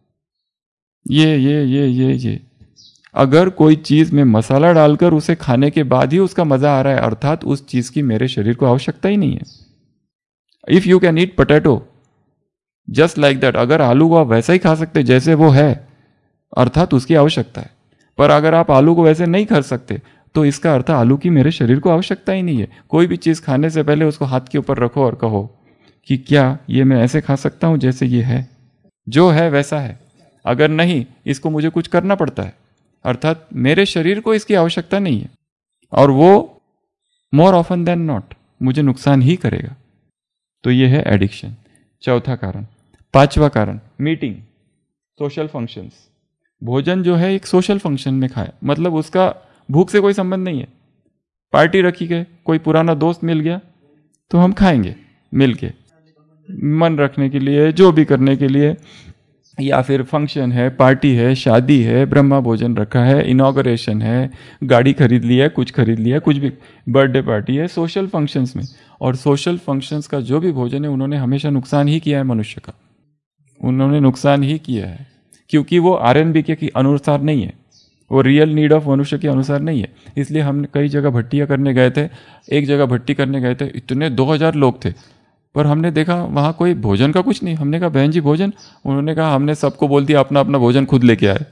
ये ये ये ये ये अगर कोई चीज में मसाला डालकर उसे खाने के बाद ही उसका मजा आ रहा है, अर्थात उस चीज की मेरे शरीर को आवश्यकता ही नहीं है। If you can eat potato just like that, अगर आलू को आप वैसा ही खा सकते जैसे वो है, अर्थात उसकी आवश्यकता है। पर अगर आप आलू को वैसे नहीं खा सकते तो इसका अर्थ आलू की मेरे शरीर को आवश्यकता ही नहीं है। कोई भी चीज खाने से पहले उसको हाथ के ऊपर रखो और कहो कि क्या ये मैं ऐसे खा सकता हूं जैसे ये है, जो है वैसा है, अगर नहीं इसको मुझे कुछ करना पड़ता है, अर्थात मेरे शरीर को इसकी आवश्यकता नहीं है, और वो मोर ऑफन देन नॉट मुझे नुकसान ही करेगा। तो ये है एडिक्शन, चौथा कारण। पांचवा कारण, मीटिंग, सोशल फंक्शंस। भोजन जो है एक सोशल फंक्शन में खाए, मतलब उसका भूख से कोई संबंध नहीं है। पार्टी रखी गई, कोई पुराना दोस्त मिल गया तो हम खाएंगे मिल के, मन रखने के लिए, जो भी करने के लिए, या फिर फंक्शन है, पार्टी है, शादी है, ब्रह्मा भोजन रखा है, इनॉग्रेशन है, गाड़ी खरीद लिया है, कुछ खरीद लिया है, कुछ भी, बर्थडे पार्टी है, सोशल फंक्शंस में। और सोशल फंक्शंस का जो भी भोजन है उन्होंने हमेशा नुकसान ही किया है मनुष्य का, उन्होंने नुकसान ही किया है, क्योंकि वो आर एन बी के अनुसार नहीं है, वो रियल नीड ऑफ मनुष्य के अनुसार नहीं है। इसलिए हम कई जगह भट्टियाँ करने गए थे, एक जगह भट्टी करने गए थे, इतने दो हजार लोग थे, पर हमने देखा वहाँ कोई भोजन का कुछ नहीं। हमने कहा बहन जी भोजन, उन्होंने कहा हमने सबको बोल दिया अपना अपना भोजन खुद लेके आए,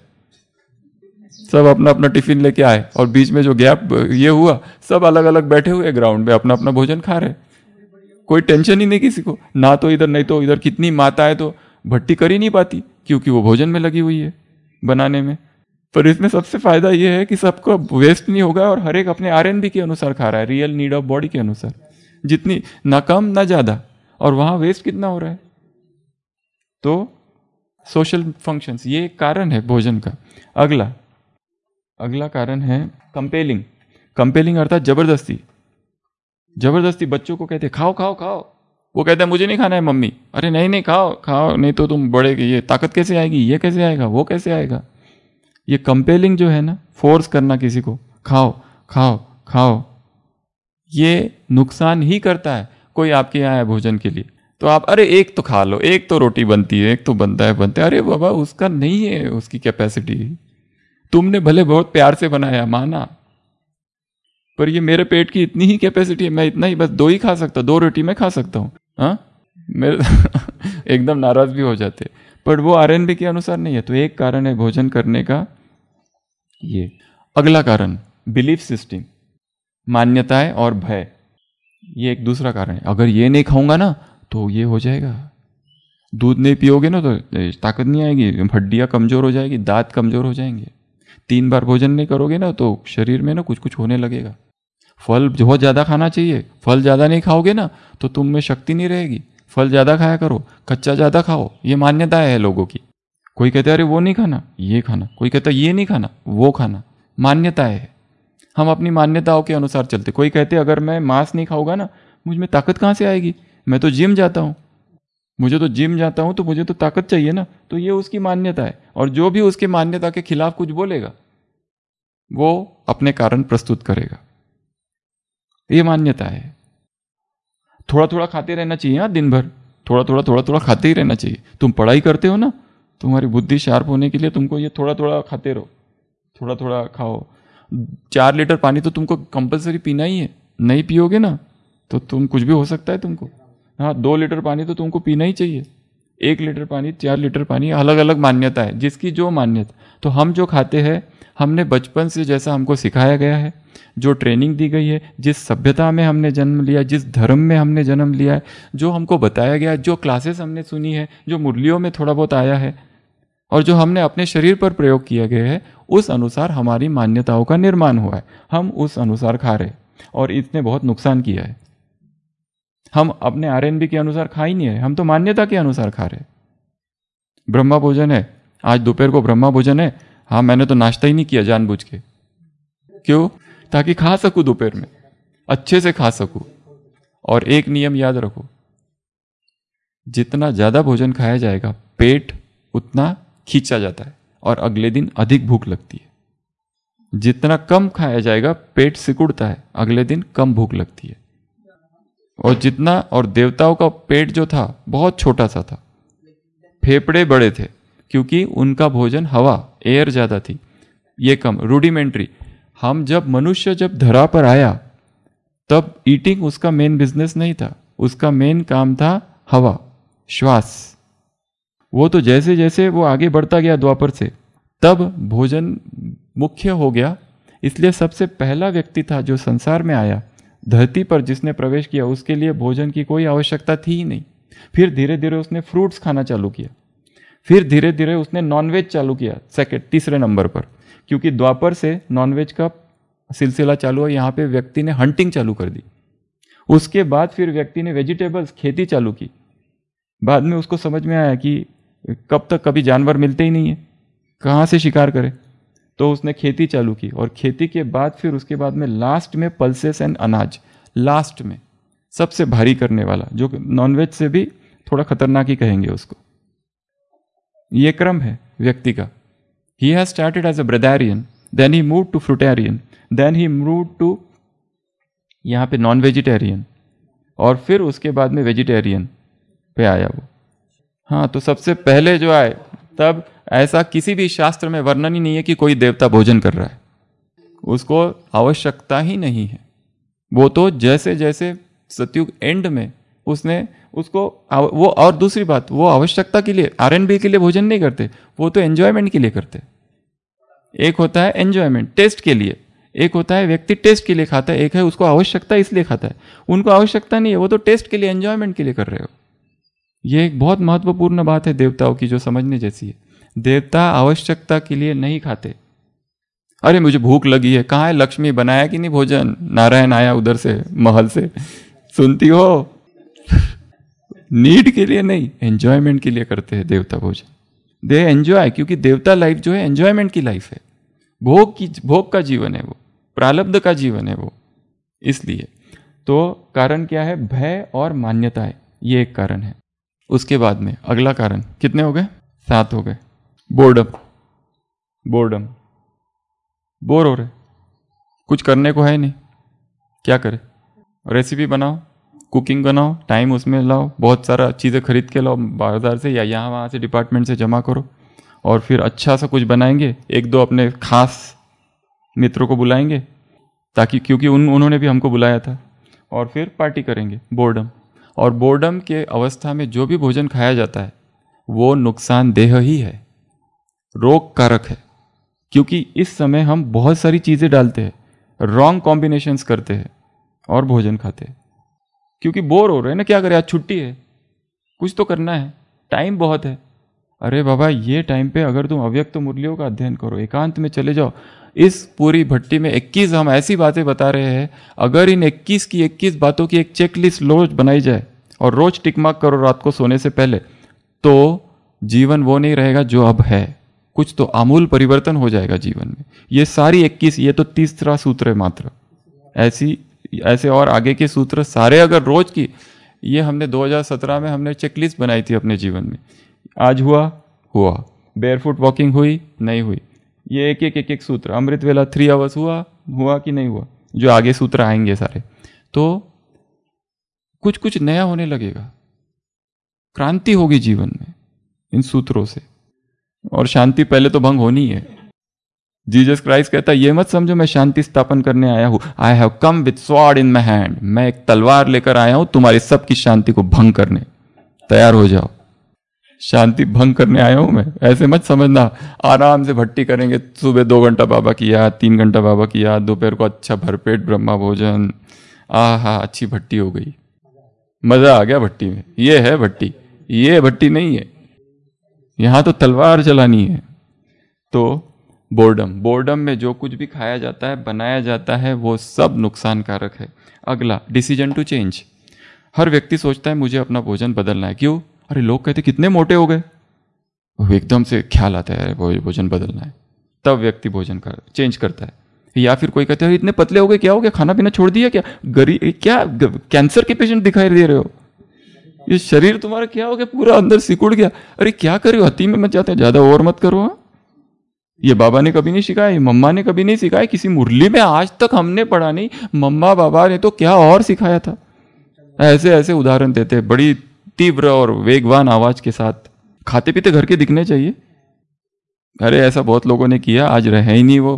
सब अपना अपना टिफिन लेके आए, और बीच में जो गैप ये हुआ सब अलग अलग बैठे हुए ग्राउंड में अपना अपना भोजन खा रहे, कोई टेंशन ही नहीं किसी को, ना तो इधर नहीं तो इधर। कितनी माताएं तो भट्टी कर ही नहीं पाती क्योंकि वो भोजन में लगी हुई है बनाने में। पर इसमें सबसे फायदा ये है कि सबको वेस्ट नहीं होगा और हर एक अपने आर एन बी के अनुसार खा रहा है, रियल नीड ऑफ बॉडी के अनुसार, जितनी ना कम ना ज्यादा, और वहां वेस्ट कितना हो रहा है। तो सोशल फंक्शंस, ये एक कारण है भोजन का। अगला अगला कारण है कंपेलिंग। कंपेलिंग अर्थात जबरदस्ती। जबरदस्ती बच्चों को कहते खाओ खाओ खाओ, वो कहता है मुझे नहीं खाना है मम्मी, अरे नहीं नहीं खाओ खाओ, नहीं तो तुम बढ़ेगी, ये ताकत कैसे आएगी, ये कैसे आएगा, वो कैसे आएगा। ये कंपेलिंग जो है ना, फोर्स करना किसी को, खाओ खाओ खाओ, ये नुकसान ही करता है। कोई आपके यहाँ है भोजन के लिए, तो आप अरे एक तो खा लो, एक तो रोटी बनती है, एक तो बनता है बनता है, अरे बाबा उसका नहीं है उसकी कैपेसिटी, तुमने भले बहुत प्यार से बनाया माना, पर ये मेरे पेट की इतनी ही कैपेसिटी है, मैं इतना ही बस दो ही खा सकता, दो रोटी मैं खा सकता हूँ। हाँ मेरे एकदम नाराज भी हो जाते, पर वो आरएनबी के अनुसार नहीं है। तो एक कारण है भोजन करने का ये। अगला कारण बिलीफ सिस्टम, मान्यताएं और भय, ये एक दूसरा कारण है। अगर ये नहीं खाऊंगा ना तो ये हो जाएगा, दूध नहीं पियोगे ना तो ताकत नहीं आएगी, हड्डियां कमजोर हो जाएगी, दांत कमजोर हो जाएंगे, तीन बार भोजन नहीं करोगे ना तो शरीर में ना कुछ कुछ होने लगेगा। फल बहुत ज्यादा खाना चाहिए, फल ज्यादा नहीं खाओगे ना तो तुम में शक्ति नहीं रहेगी, फल ज्यादा खाया करो, कच्चा ज्यादा खाओ, ये मान्यताएं है लोगों की। कोई कहते हैं अरे वो नहीं खाना ये खाना, कोई कहता है ये नहीं खाना वो खाना, मान्यताएं है। हम अपनी मान्यताओं के अनुसार चलते। कोई कहते अगर मैं मांस नहीं खाऊंगा ना मुझ में ताकत कहाँ से आएगी, मैं तो जिम जाता हूँ, मुझे तो जिम जाता हूँ तो मुझे तो ताकत चाहिए ना। तो ये उसकी मान्यता है, और जो भी उसकी मान्यता के खिलाफ कुछ बोलेगा वो अपने कारण प्रस्तुत करेगा, ये मान्यता है। थोड़ा थोड़ा खाते रहना चाहिए, हाँ दिन भर थोड़ा थोड़ा थोड़ा थोड़ा खाते ही रहना चाहिए। तुम पढ़ाई करते हो ना, तुम्हारी बुद्धि शार्प होने के लिए तुमको ये थोड़ा थोड़ा खाते रहो, थोड़ा थोड़ा खाओ। चार लीटर पानी तो तुमको कंपलसरी पीना ही है, नहीं पियोगे ना तो तुम कुछ भी हो सकता है तुमको। हाँ दो लीटर पानी तो तुमको पीना ही चाहिए, एक लीटर पानी, चार लीटर पानी, अलग अलग मान्यता है जिसकी जो मान्यता। तो हम जो खाते हैं हमने बचपन से जैसा हमको सिखाया गया है, जो ट्रेनिंग दी गई है, जिस सभ्यता में हमने जन्म लिया, जिस धर्म में हमने जन्म लिया है, जो हमको बताया गया है, जो क्लासेस हमने सुनी है, जो मुरलियों में थोड़ा बहुत आया है, और जो हमने अपने शरीर पर प्रयोग किया गया है, उस अनुसार हमारी मान्यताओं का निर्माण हुआ है। हम उस अनुसार खा रहे और इसने बहुत नुकसान किया है। हम अपने आरएनबी के अनुसार खा ही नहीं रहे, हम तो मान्यता के अनुसार खा रहे। ब्रह्मा भोजन है, आज दोपहर को ब्रह्मा भोजन है, हाँ मैंने तो नाश्ता ही नहीं किया जानबूझ के, क्यों? ताकि खा सकूं दोपहर में, अच्छे से खा सकूं। और एक नियम याद रखो, जितना ज्यादा भोजन खाया जाएगा पेट उतना खींचा जाता है और अगले दिन अधिक भूख लगती है। जितना कम खाया जाएगा पेट सिकुड़ता है, अगले दिन कम भूख लगती है। और जितना, और देवताओं का पेट जो था बहुत छोटा सा था, फेफड़े बड़े थे क्योंकि उनका भोजन हवा, एयर ज्यादा थी, ये कम, रूडिमेंट्री। हम जब मनुष्य जब धरा पर आया तब ईटिंग उसका मेन बिजनेस नहीं था, उसका मेन काम था हवा, श्वास। वो तो जैसे जैसे वो आगे बढ़ता गया द्वापर से, तब भोजन मुख्य हो गया। इसलिए सबसे पहला व्यक्ति था जो संसार में आया, धरती पर जिसने प्रवेश किया, उसके लिए भोजन की कोई आवश्यकता थी ही नहीं। फिर धीरे धीरे उसने फ्रूट्स खाना चालू किया, फिर धीरे धीरे उसने नॉनवेज चालू किया सेकंड तीसरे नंबर पर, क्योंकि द्वापर से नॉनवेज का सिलसिला चालू हुआ। यहाँ पे व्यक्ति ने हंटिंग चालू कर दी। उसके बाद फिर व्यक्ति ने वेजिटेबल्स, खेती चालू की। बाद में उसको समझ में आया कि कब तक कभी जानवर मिलते ही नहीं है, कहाँ से शिकार करे, तो उसने खेती चालू की। और खेती के बाद फिर उसके बाद में लास्ट में पल्सेस एंड अनाज, लास्ट में सबसे भारी करने वाला, जो नॉनवेज से भी थोड़ा खतरनाक ही कहेंगे उसको। ये क्रम है व्यक्ति का। He has started as a breatharian, then he moved to fruitarian, then he moved to यहाँ पे नॉन वेजिटेरियन, और फिर उसके बाद में वेजिटेरियन पे आया वो। हाँ, तो सबसे पहले जो आए, तब ऐसा किसी भी शास्त्र में वर्णन ही नहीं है कि कोई देवता भोजन कर रहा है, उसको आवश्यकता ही नहीं है। वो तो जैसे जैसे सतयुग एंड में उसने उसको वो, और दूसरी बात, वो आवश्यकता के लिए, आरएनबी के लिए भोजन नहीं करते, वो तो एंजॉयमेंट के लिए करते। एक होता है एंजॉयमेंट, टेस्ट के लिए, एक होता है व्यक्ति टेस्ट के लिए खाता है, एक है उसको आवश्यकता इसलिए खाता है। उनको आवश्यकता नहीं है, वो तो टेस्ट के लिए, एंजॉयमेंट के लिए कर रहे हो। ये एक बहुत महत्वपूर्ण बात है देवताओं की, जो समझने जैसी है। देवता आवश्यकता के लिए नहीं खाते। अरे मुझे भूख लगी है, कहाँ है लक्ष्मी, बनाया कि नहीं भोजन, नारायण आया उधर से महल से, सुनती हो? नीड के लिए नहीं, एंजॉयमेंट के लिए करते हैं देवता भोजन। दे एंजॉय, क्योंकि देवता लाइफ जो है एंजॉयमेंट की लाइफ है, भोग की भोग का जीवन है वो, प्रारब्ध का जीवन है वो। इसलिए तो कारण क्या है? भय और मान्यताएं, ये एक कारण है। उसके बाद में अगला कारण, कितने हो गए? सात हो गए। बोर्डम, बोर्डम, बोर हो रहे, कुछ करने को है नहीं, क्या करें? रेसिपी बनाओ, कुकिंग बनाओ, टाइम उसमें लाओ, बहुत सारा चीज़ें खरीद के लाओ बाजार से या यहाँ वहाँ से डिपार्टमेंट से जमा करो, और फिर अच्छा सा कुछ बनाएंगे, एक दो अपने खास मित्रों को बुलाएंगे ताकि, क्योंकि उन उन्होंने भी हमको बुलाया था, और फिर पार्टी करेंगे। बोर्डम। और बोर्डम के अवस्था में जो भी भोजन खाया जाता है वो नुकसानदेह ही है, रोग कारक है, क्योंकि इस समय हम बहुत सारी चीज़ें डालते हैं, रॉन्ग कॉम्बिनेशंस करते हैं और भोजन खाते हैं, क्योंकि बोर हो रहे हैं ना, क्या करें, आज छुट्टी है, कुछ तो करना है, टाइम बहुत है। अरे बाबा, ये टाइम पे अगर तुम अव्यक्त मुरलियों का अध्ययन करो, एकांत में चले जाओ, इस पूरी भट्टी में इक्कीस हम ऐसी बातें बता रहे हैं, अगर इन इक्कीस की इक्कीस बातों की एक चेकलिस्ट रोज बनाई जाए और रोज टिक मार्क करो रात को सोने से पहले, तो जीवन वो नहीं रहेगा जो अब है, कुछ तो आमूल परिवर्तन हो जाएगा जीवन में। ये सारी इक्कीस, ये तो तीसरा सूत्र है मात्र, ऐसी ऐसे और आगे के सूत्र सारे अगर रोज की, ये हमने दो हज़ार सत्रह में हमने चेकलिस्ट बनाई थी अपने जीवन में, आज हुआ हुआ, बेयरफुट वॉकिंग हुई नहीं हुई, ये एक एक एक एक सूत्र, अमृत वेला थ्री आवर्स हुआ हुआ कि नहीं हुआ, जो आगे सूत्र आएंगे सारे, तो कुछ कुछ नया होने लगेगा, क्रांति होगी जीवन में इन सूत्रों से, और शांति पहले तो भंग होनी है। जीसस क्राइस्ट कहता है, ये मत समझो मैं शांति स्थापन करने आया हूं, I have come with sword in my hand, मैं एक तलवार लेकर आया हूं तुम्हारी सबकी शांति को भंग करने, तैयार हो जाओ, शांति भंग करने आया हूं मैं, ऐसे मत समझना। आराम से भट्टी करेंगे, सुबह दो घंटा बाबा की याद, तीन घंटा बाबा की याद, दोपहर को अच्छा भरपेट ब्रह्मा भोजन, आहा अच्छी भट्टी हो गई, मजा आ गया भट्टी में। ये है भट्टी, ये भट्टी नहीं है, यहां तो तलवार चलानी है। तो बोर्डम, बोर्डम में जो कुछ भी खाया जाता है, बनाया जाता है, वो सब नुकसानकारक है। अगला, डिसीजन टू चेंज। हर व्यक्ति सोचता है मुझे अपना भोजन बदलना है, क्यों? अरे लोग कहते कितने मोटे हो गए, एकदम से ख्याल आता है भोजन बदलना है, तब व्यक्ति भोजन कर चेंज करता है। या फिर कोई कहते हैं इतने पतले हो गए, क्या हो गया, खाना पीना छोड़ दिया क्या, गरीब क्या कैंसर के पेशेंट दिखाई दे रहे हो, ये शरीर तुम्हारा क्या हो गया, पूरा अंदर सिकुड़ गया, अरे क्या कर रहे हो, हती में मत जाते, ज्यादा और मत करो। हाँ, ये बाबा ने कभी नहीं सिखाया, मम्मा ने कभी नहीं सिखाया, किसी मुरली में आज तक हमने पढ़ा नहीं, मम्मा बाबा ने तो क्या और सिखाया था। ऐसे ऐसे उदाहरण देते हैं बड़ी तीव्र और वेगवान आवाज के साथ, खाते पीते घर के दिखने चाहिए। अरे ऐसा बहुत लोगों ने किया, आज रहे ही नहीं वो।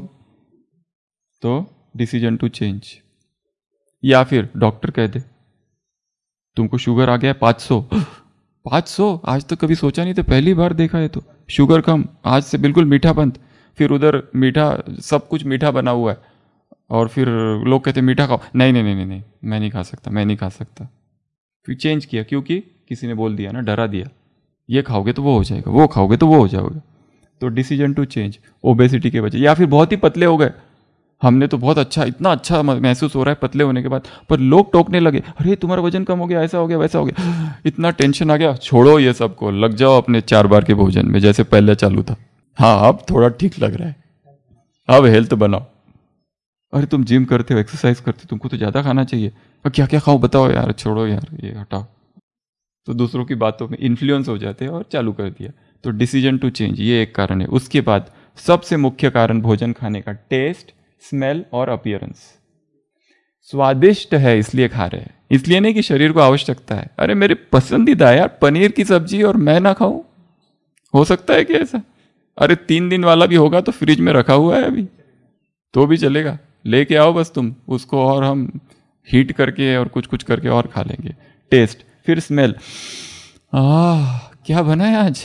तो डिसीजन टू चेंज। या फिर डॉक्टर कह दे तुमको शुगर आ गया है पाँच सौ, पाँच सौ आज तक कभी सोचा नहीं था, पहली बार देखा है, तो शुगर कम, आज से बिल्कुल मीठा बंद। फिर उधर मीठा, सब कुछ मीठा बना हुआ है, और फिर लोग कहते मीठा खाओ, नहीं नहीं नहीं नहीं मैं नहीं खा सकता, मैं नहीं खा सकता। फिर चेंज किया, क्योंकि किसी ने बोल दिया ना, डरा दिया, ये खाओगे तो वो हो जाएगा, वो खाओगे तो वो हो जाओगे। तो डिसीजन टू चेंज, ओबेसिटी के वजह। या फिर बहुत ही पतले हो गए, हमने तो बहुत अच्छा, इतना अच्छा महसूस हो रहा है पतले होने के बाद, पर लोग टोकने लगे, अरे तुम्हारा वजन कम हो गया, ऐसा हो गया, वैसा हो गया, इतना टेंशन आ गया, छोड़ो ये सबको, लग जाओ अपने चार बार के भोजन में जैसे पहले चालू था। हाँ अब थोड़ा ठीक लग रहा है, अब हेल्थ बनाओ। अरे तुम जिम करते हो, एक्सरसाइज करते हो, तुमको तो ज्यादा खाना चाहिए, अब क्या क्या खाओ बताओ यार, छोड़ो यार ये हटाओ। तो दूसरों की बातों में इन्फ्लुएंस हो जाते हैं और चालू कर दिया। तो डिसीजन टू चेंज, ये एक कारण है। उसके बाद सबसे मुख्य कारण भोजन खाने का, टेस्ट, स्मेल और अपीयरेंस। स्वादिष्ट है इसलिए खा रहे हैं, इसलिए नहीं कि शरीर को आवश्यकता है। अरे मेरे पसंदीदा यार पनीर की सब्जी और मैं ना खाऊं, हो सकता है कि ऐसा? अरे तीन दिन वाला भी होगा तो फ्रिज में रखा हुआ है अभी, तो भी चलेगा, लेके आओ बस तुम उसको, और हम हीट करके और कुछ कुछ करके और खा लेंगे। टेस्ट, फिर स्मेल, आह क्या बना है आज,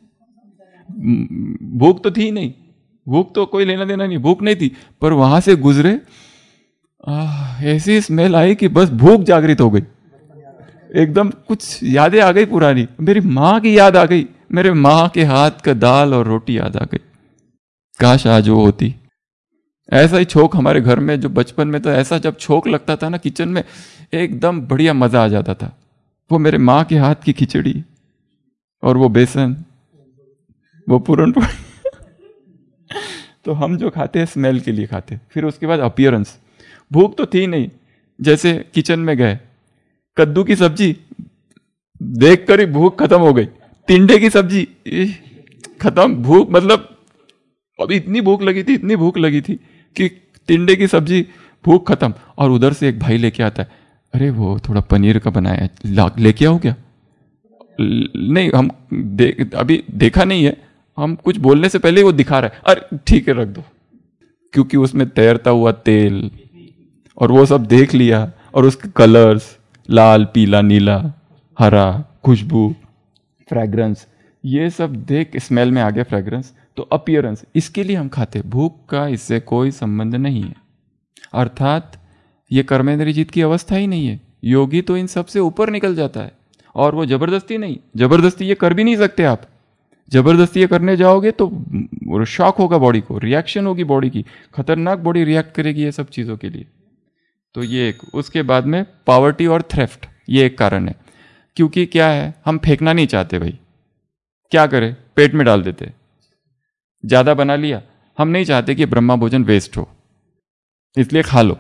भूख तो थी नहीं, भूख तो कोई लेना देना नहीं, भूख नहीं थी, पर वहां से गुजरे, ऐसी स्मेल आई कि बस भूख जागृत हो गई, एकदम कुछ यादें आ गई पुरानी, मेरी माँ की याद आ गई, मेरे माँ के हाथ का दाल और रोटी याद आ गई, काश आज वो होती। ऐसा ही छोक हमारे घर में, जो बचपन में तो ऐसा जब छोक लगता था ना किचन में, एकदम बढ़िया मजा आ जाता था। वो मेरे माँ के हाथ की खिचड़ी और वो बेसन, वो पूरन पोली। तो हम जो खाते हैं स्मेल के लिए खाते। फिर उसके बाद अपीयरेंस, भूख तो थी नहीं, जैसे किचन में गए, कद्दू की सब्जी देख कर ही भूख खत्म हो गई, टिंडे की सब्जी खत्म, भूख मतलब अभी इतनी भूख लगी थी, इतनी भूख लगी थी कि टिंडे की सब्जी, भूख खत्म। और उधर से एक भाई लेके आता है, अरे वो थोड़ा पनीर का बनाया है, लेके आओ क्या? नहीं, हम दे, अभी देखा नहीं है, हम कुछ बोलने से पहले वो दिखा रहा है, अरे ठीक है रख दो, क्योंकि उसमें तैरता हुआ तेल और वो सब देख लिया, और उसके कलर्स लाल, पीला, नीला, हरा, खुशबू, फ्रेग्रेंस, ये सब देख स्मेल में आ गया फ्रेग्रेंस। तो अपीयरेंस, इसके लिए हम खाते, भूख का इससे कोई संबंध नहीं है। अर्थात ये कर्मेंद्रिय जीत की अवस्था ही नहीं है। योगी तो इन सब से ऊपर निकल जाता है, और वो जबरदस्ती नहीं, जबरदस्ती ये कर भी नहीं सकते आप। जबरदस्ती ये करने जाओगे तो शॉक होगा बॉडी को, रिएक्शन होगी बॉडी की, खतरनाक बॉडी रिएक्ट करेगी ये सब चीज़ों के लिए। तो ये एक, उसके बाद में पॉवर्टी और थ्रेफ्ट, ये एक कारण है। क्योंकि क्या है, हम फेंकना नहीं चाहते भाई, क्या करें, पेट में डाल देते, ज़्यादा बना लिया, हम नहीं चाहते कि ब्रह्मा भोजन वेस्ट हो, इसलिए खा लो।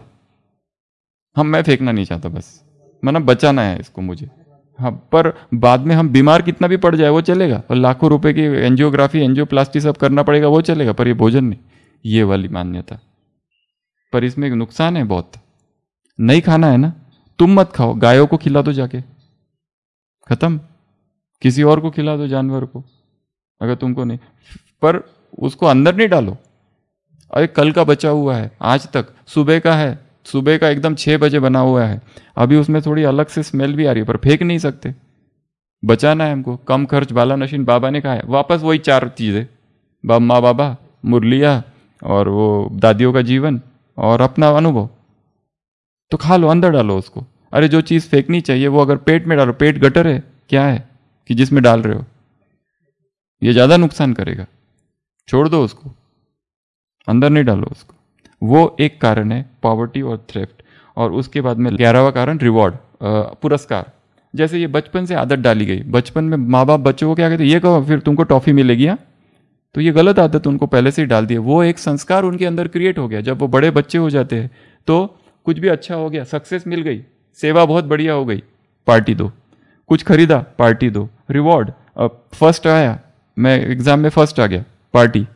हम मैं फेंकना नहीं चाहता, बस मतलब बचाना है इसको मुझे। हाँ, पर बाद में हम बीमार कितना भी पड़ जाए वो चलेगा, और लाखों रुपए की एंजियोग्राफी, एंजियोप्लास्टी सब करना पड़ेगा वो चलेगा, पर ये भोजन नहीं, ये वाली मान्यता। पर इसमें एक नुकसान है बहुत, नहीं खाना है ना, तुम मत खाओ, गायों को खिला दो जाके, खत्म, किसी और को खिला दो, जानवर को, अगर तुमको नहीं, पर उसको अंदर नहीं डालो। अरे कल का बचा हुआ है, आज तक सुबह का है, सुबह का एकदम छः बजे बना हुआ है, अभी उसमें थोड़ी अलग से स्मेल भी आ रही है, पर फेंक नहीं सकते, बचाना है हमको। कम खर्च बाला नशीन बाबा ने कहा है, वापस वही चार चीज़ें, माँ बाबा, मुरलिया, और वो दादियों का जीवन, और अपना अनुभव, तो खा लो, अंदर डालो उसको। अरे जो चीज़ फेंकनी चाहिए वो अगर पेट में डालो, पेट गटर है क्या है कि जिसमें डाल रहे हो, ये ज़्यादा नुकसान करेगा, छोड़ दो उसको, अंदर नहीं डालो उसको। वो एक कारण है, पॉवर्टी और थ्रेफ्ट। और उसके बाद में ग्यारहवां कारण रिवॉर्ड, पुरस्कार। जैसे ये बचपन से आदत डाली गई, बचपन में माँ बाप बच्चों को क्या कहते हैं, ये कहो फिर तुमको टॉफी मिलेगी, हाँ, तो ये गलत आदत उनको पहले से ही डाल दी है। वो एक संस्कार उनके अंदर क्रिएट हो गया। जब वो बड़े बच्चे हो जाते हैं तो कुछ भी अच्छा हो गया, सक्सेस मिल गई, सेवा बहुत बढ़िया हो गई, पार्टी दो, कुछ खरीदा, पार्टी दो, रिवॉर्ड, फर्स्ट आया, मैं एग्जाम में फर्स्ट आ गया, पार्टी।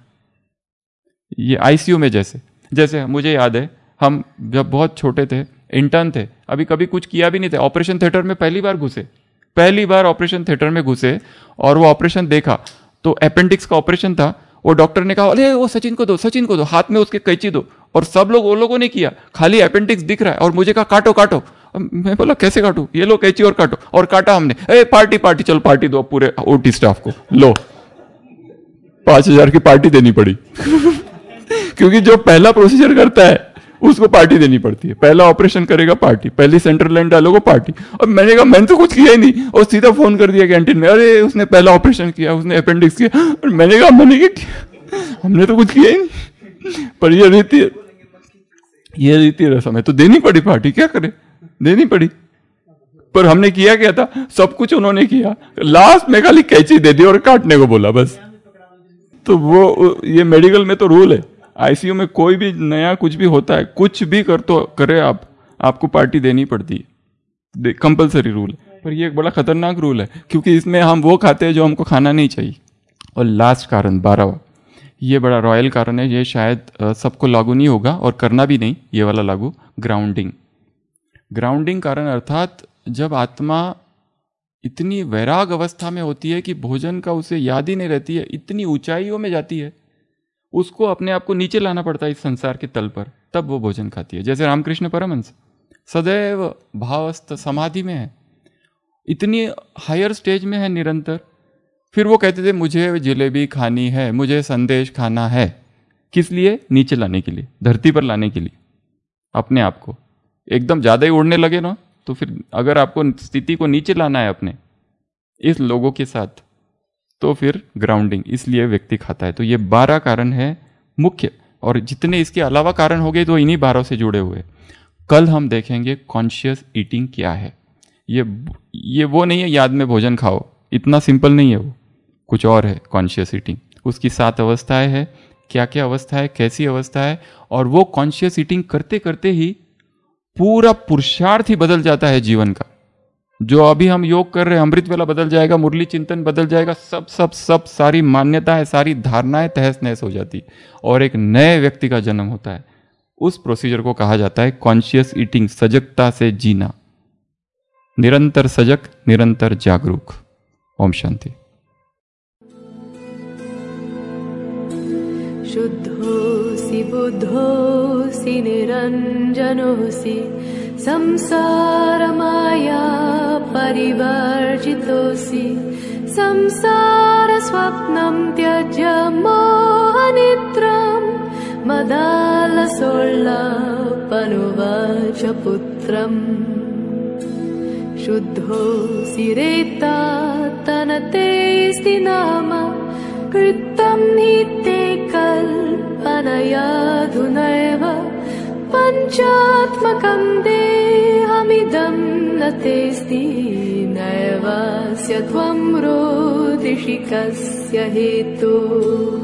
ये आईसीयू में जैसे जैसे मुझे याद है, हम जब बहुत छोटे थे, इंटर्न थे, अभी कभी कुछ किया भी नहीं थे, ऑपरेशन थिएटर में पहली बार घुसे, पहली बार ऑपरेशन थिएटर में घुसे, और वो ऑपरेशन देखा तो अपेंडिक्स का ऑपरेशन था। वो डॉक्टर ने कहा, अरे वो सचिन को दो, सचिन को दो, हाथ में उसके कैंची दो, और सब लोग, वो लोगों ने किया, खाली अपेंडिक्स दिख रहा है, और मुझे कहा काटो काटो। मैं बोला कैसे काटूं, ये लो कैंची और काटो, और काटा हमने। ए पार्टी पार्टी, चलो पार्टी दो पूरे ओटी स्टाफ को, लो पांच हजार की पार्टी देनी पड़ी क्योंकि जो पहला प्रोसीजर करता है उसको पार्टी देनी पड़ती है, पहला ऑपरेशन करेगा पार्टी, पहली सेंट्रल लाइन डालोगे पार्टी। और मैंने कहा मैंने तो कुछ किया ही नहीं, और सीधा फोन कर दिया कैंटीन में, अरे उसने पहला ऑपरेशन किया, उसने अपेंडिक्स किया। और मैंने कहा मैंने क्या किया, हमने तो कुछ किया ही नहीं। पर ये रीति ये रीति रसम है, तो देनी पड़ी पार्टी, क्या करे, देनी पड़ी। पर हमने किया क्या था, सब कुछ उन्होंने किया, लास्ट में खाली कैंची दे दी और काटने को बोला बस। तो वो ये मेडिकल में तो रूल है, आईसीयू में कोई भी नया कुछ भी होता है, कुछ भी कर तो करे आप, आपको पार्टी देनी पड़ती है, कंपलसरी रूल है। पर ये एक बड़ा खतरनाक रूल है, क्योंकि इसमें हम वो खाते हैं जो हमको खाना नहीं चाहिए। और लास्ट कारण, बारहवां, ये बड़ा रॉयल कारण है, ये शायद सबको लागू नहीं होगा और करना भी नहीं, ये वाला लागू, ग्राउंडिंग। ग्राउंडिंग कारण अर्थात जब आत्मा इतनी वैराग अवस्था में होती है कि भोजन का उसे याद ही नहीं रहती है, इतनी ऊंचाइयों में जाती है, उसको अपने आप को नीचे लाना पड़ता है इस संसार के तल पर, तब वो भोजन खाती है। जैसे रामकृष्ण परमहंस सदैव भावस्थ समाधि में है, इतनी हायर स्टेज में है निरंतर, फिर वो कहते थे मुझे जलेबी खानी है, मुझे संदेश खाना है, किस लिए, नीचे लाने के लिए, धरती पर लाने के लिए। अपने आप को एकदम ज़्यादा ही उड़ने लगे ना, तो फिर अगर आपको स्थिति को नीचे लाना है अपने इस लोगों के साथ, तो फिर ग्राउंडिंग, इसलिए व्यक्ति खाता है। तो ये बारह कारण है मुख्य, और जितने इसके अलावा कारण हो गए तो इन्हीं बारह से जुड़े हुए। कल हम देखेंगे कॉन्शियस ईटिंग क्या है, ये ये वो नहीं है याद में भोजन खाओ, इतना सिंपल नहीं है वो, कुछ और है कॉन्शियस ईटिंग। उसकी सात अवस्थाएं हैं, क्या क्या अवस्था है, कैसी अवस्था है, और वो कॉन्शियस ईटिंग करते करते ही पूरा पुरुषार्थ ही बदल जाता है जीवन का। जो अभी हम योग कर रहे हैं, अमृत वेला बदल जाएगा, मुरली चिंतन बदल जाएगा, सब सब सब सारी मान्यताएं, सारी धारणाएं तहस नहस हो जाती और एक नए व्यक्ति का जन्म होता है। उस प्रोसीजर को कहा जाता है कॉन्शियस ईटिंग, सजगता से जीना, निरंतर सजग, निरंतर जागरूक। ओम शांति। शुद्धोऽसि बुद्धोऽसि निरञ्जनोऽसि संसारमाया परिवर्जितोऽसि संसारस्वप्नं त्यज्य मोहनिद्रां मदालसोल्लापनुवाच पुत्रम् शुद्धोऽसि रेतात्तनतेऽस्ति नाम कृतं हि ते कल्पनयाधुनैव पञ्चात्मकं देहमिदं न तेऽस्ति नैवास्य त्वं रोदिषि कस्य हेतुः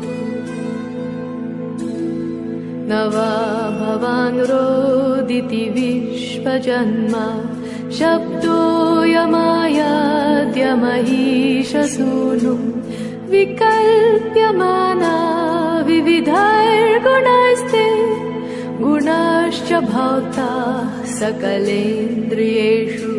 न वा भवान् रोदिति विश्वजन्म शब्दोऽयमायाद्यमहीशसूनुं विकल्प्यमाना विविधैर्गुणैस्ते गुणाश्च भवता सकलेन्द्रियेषु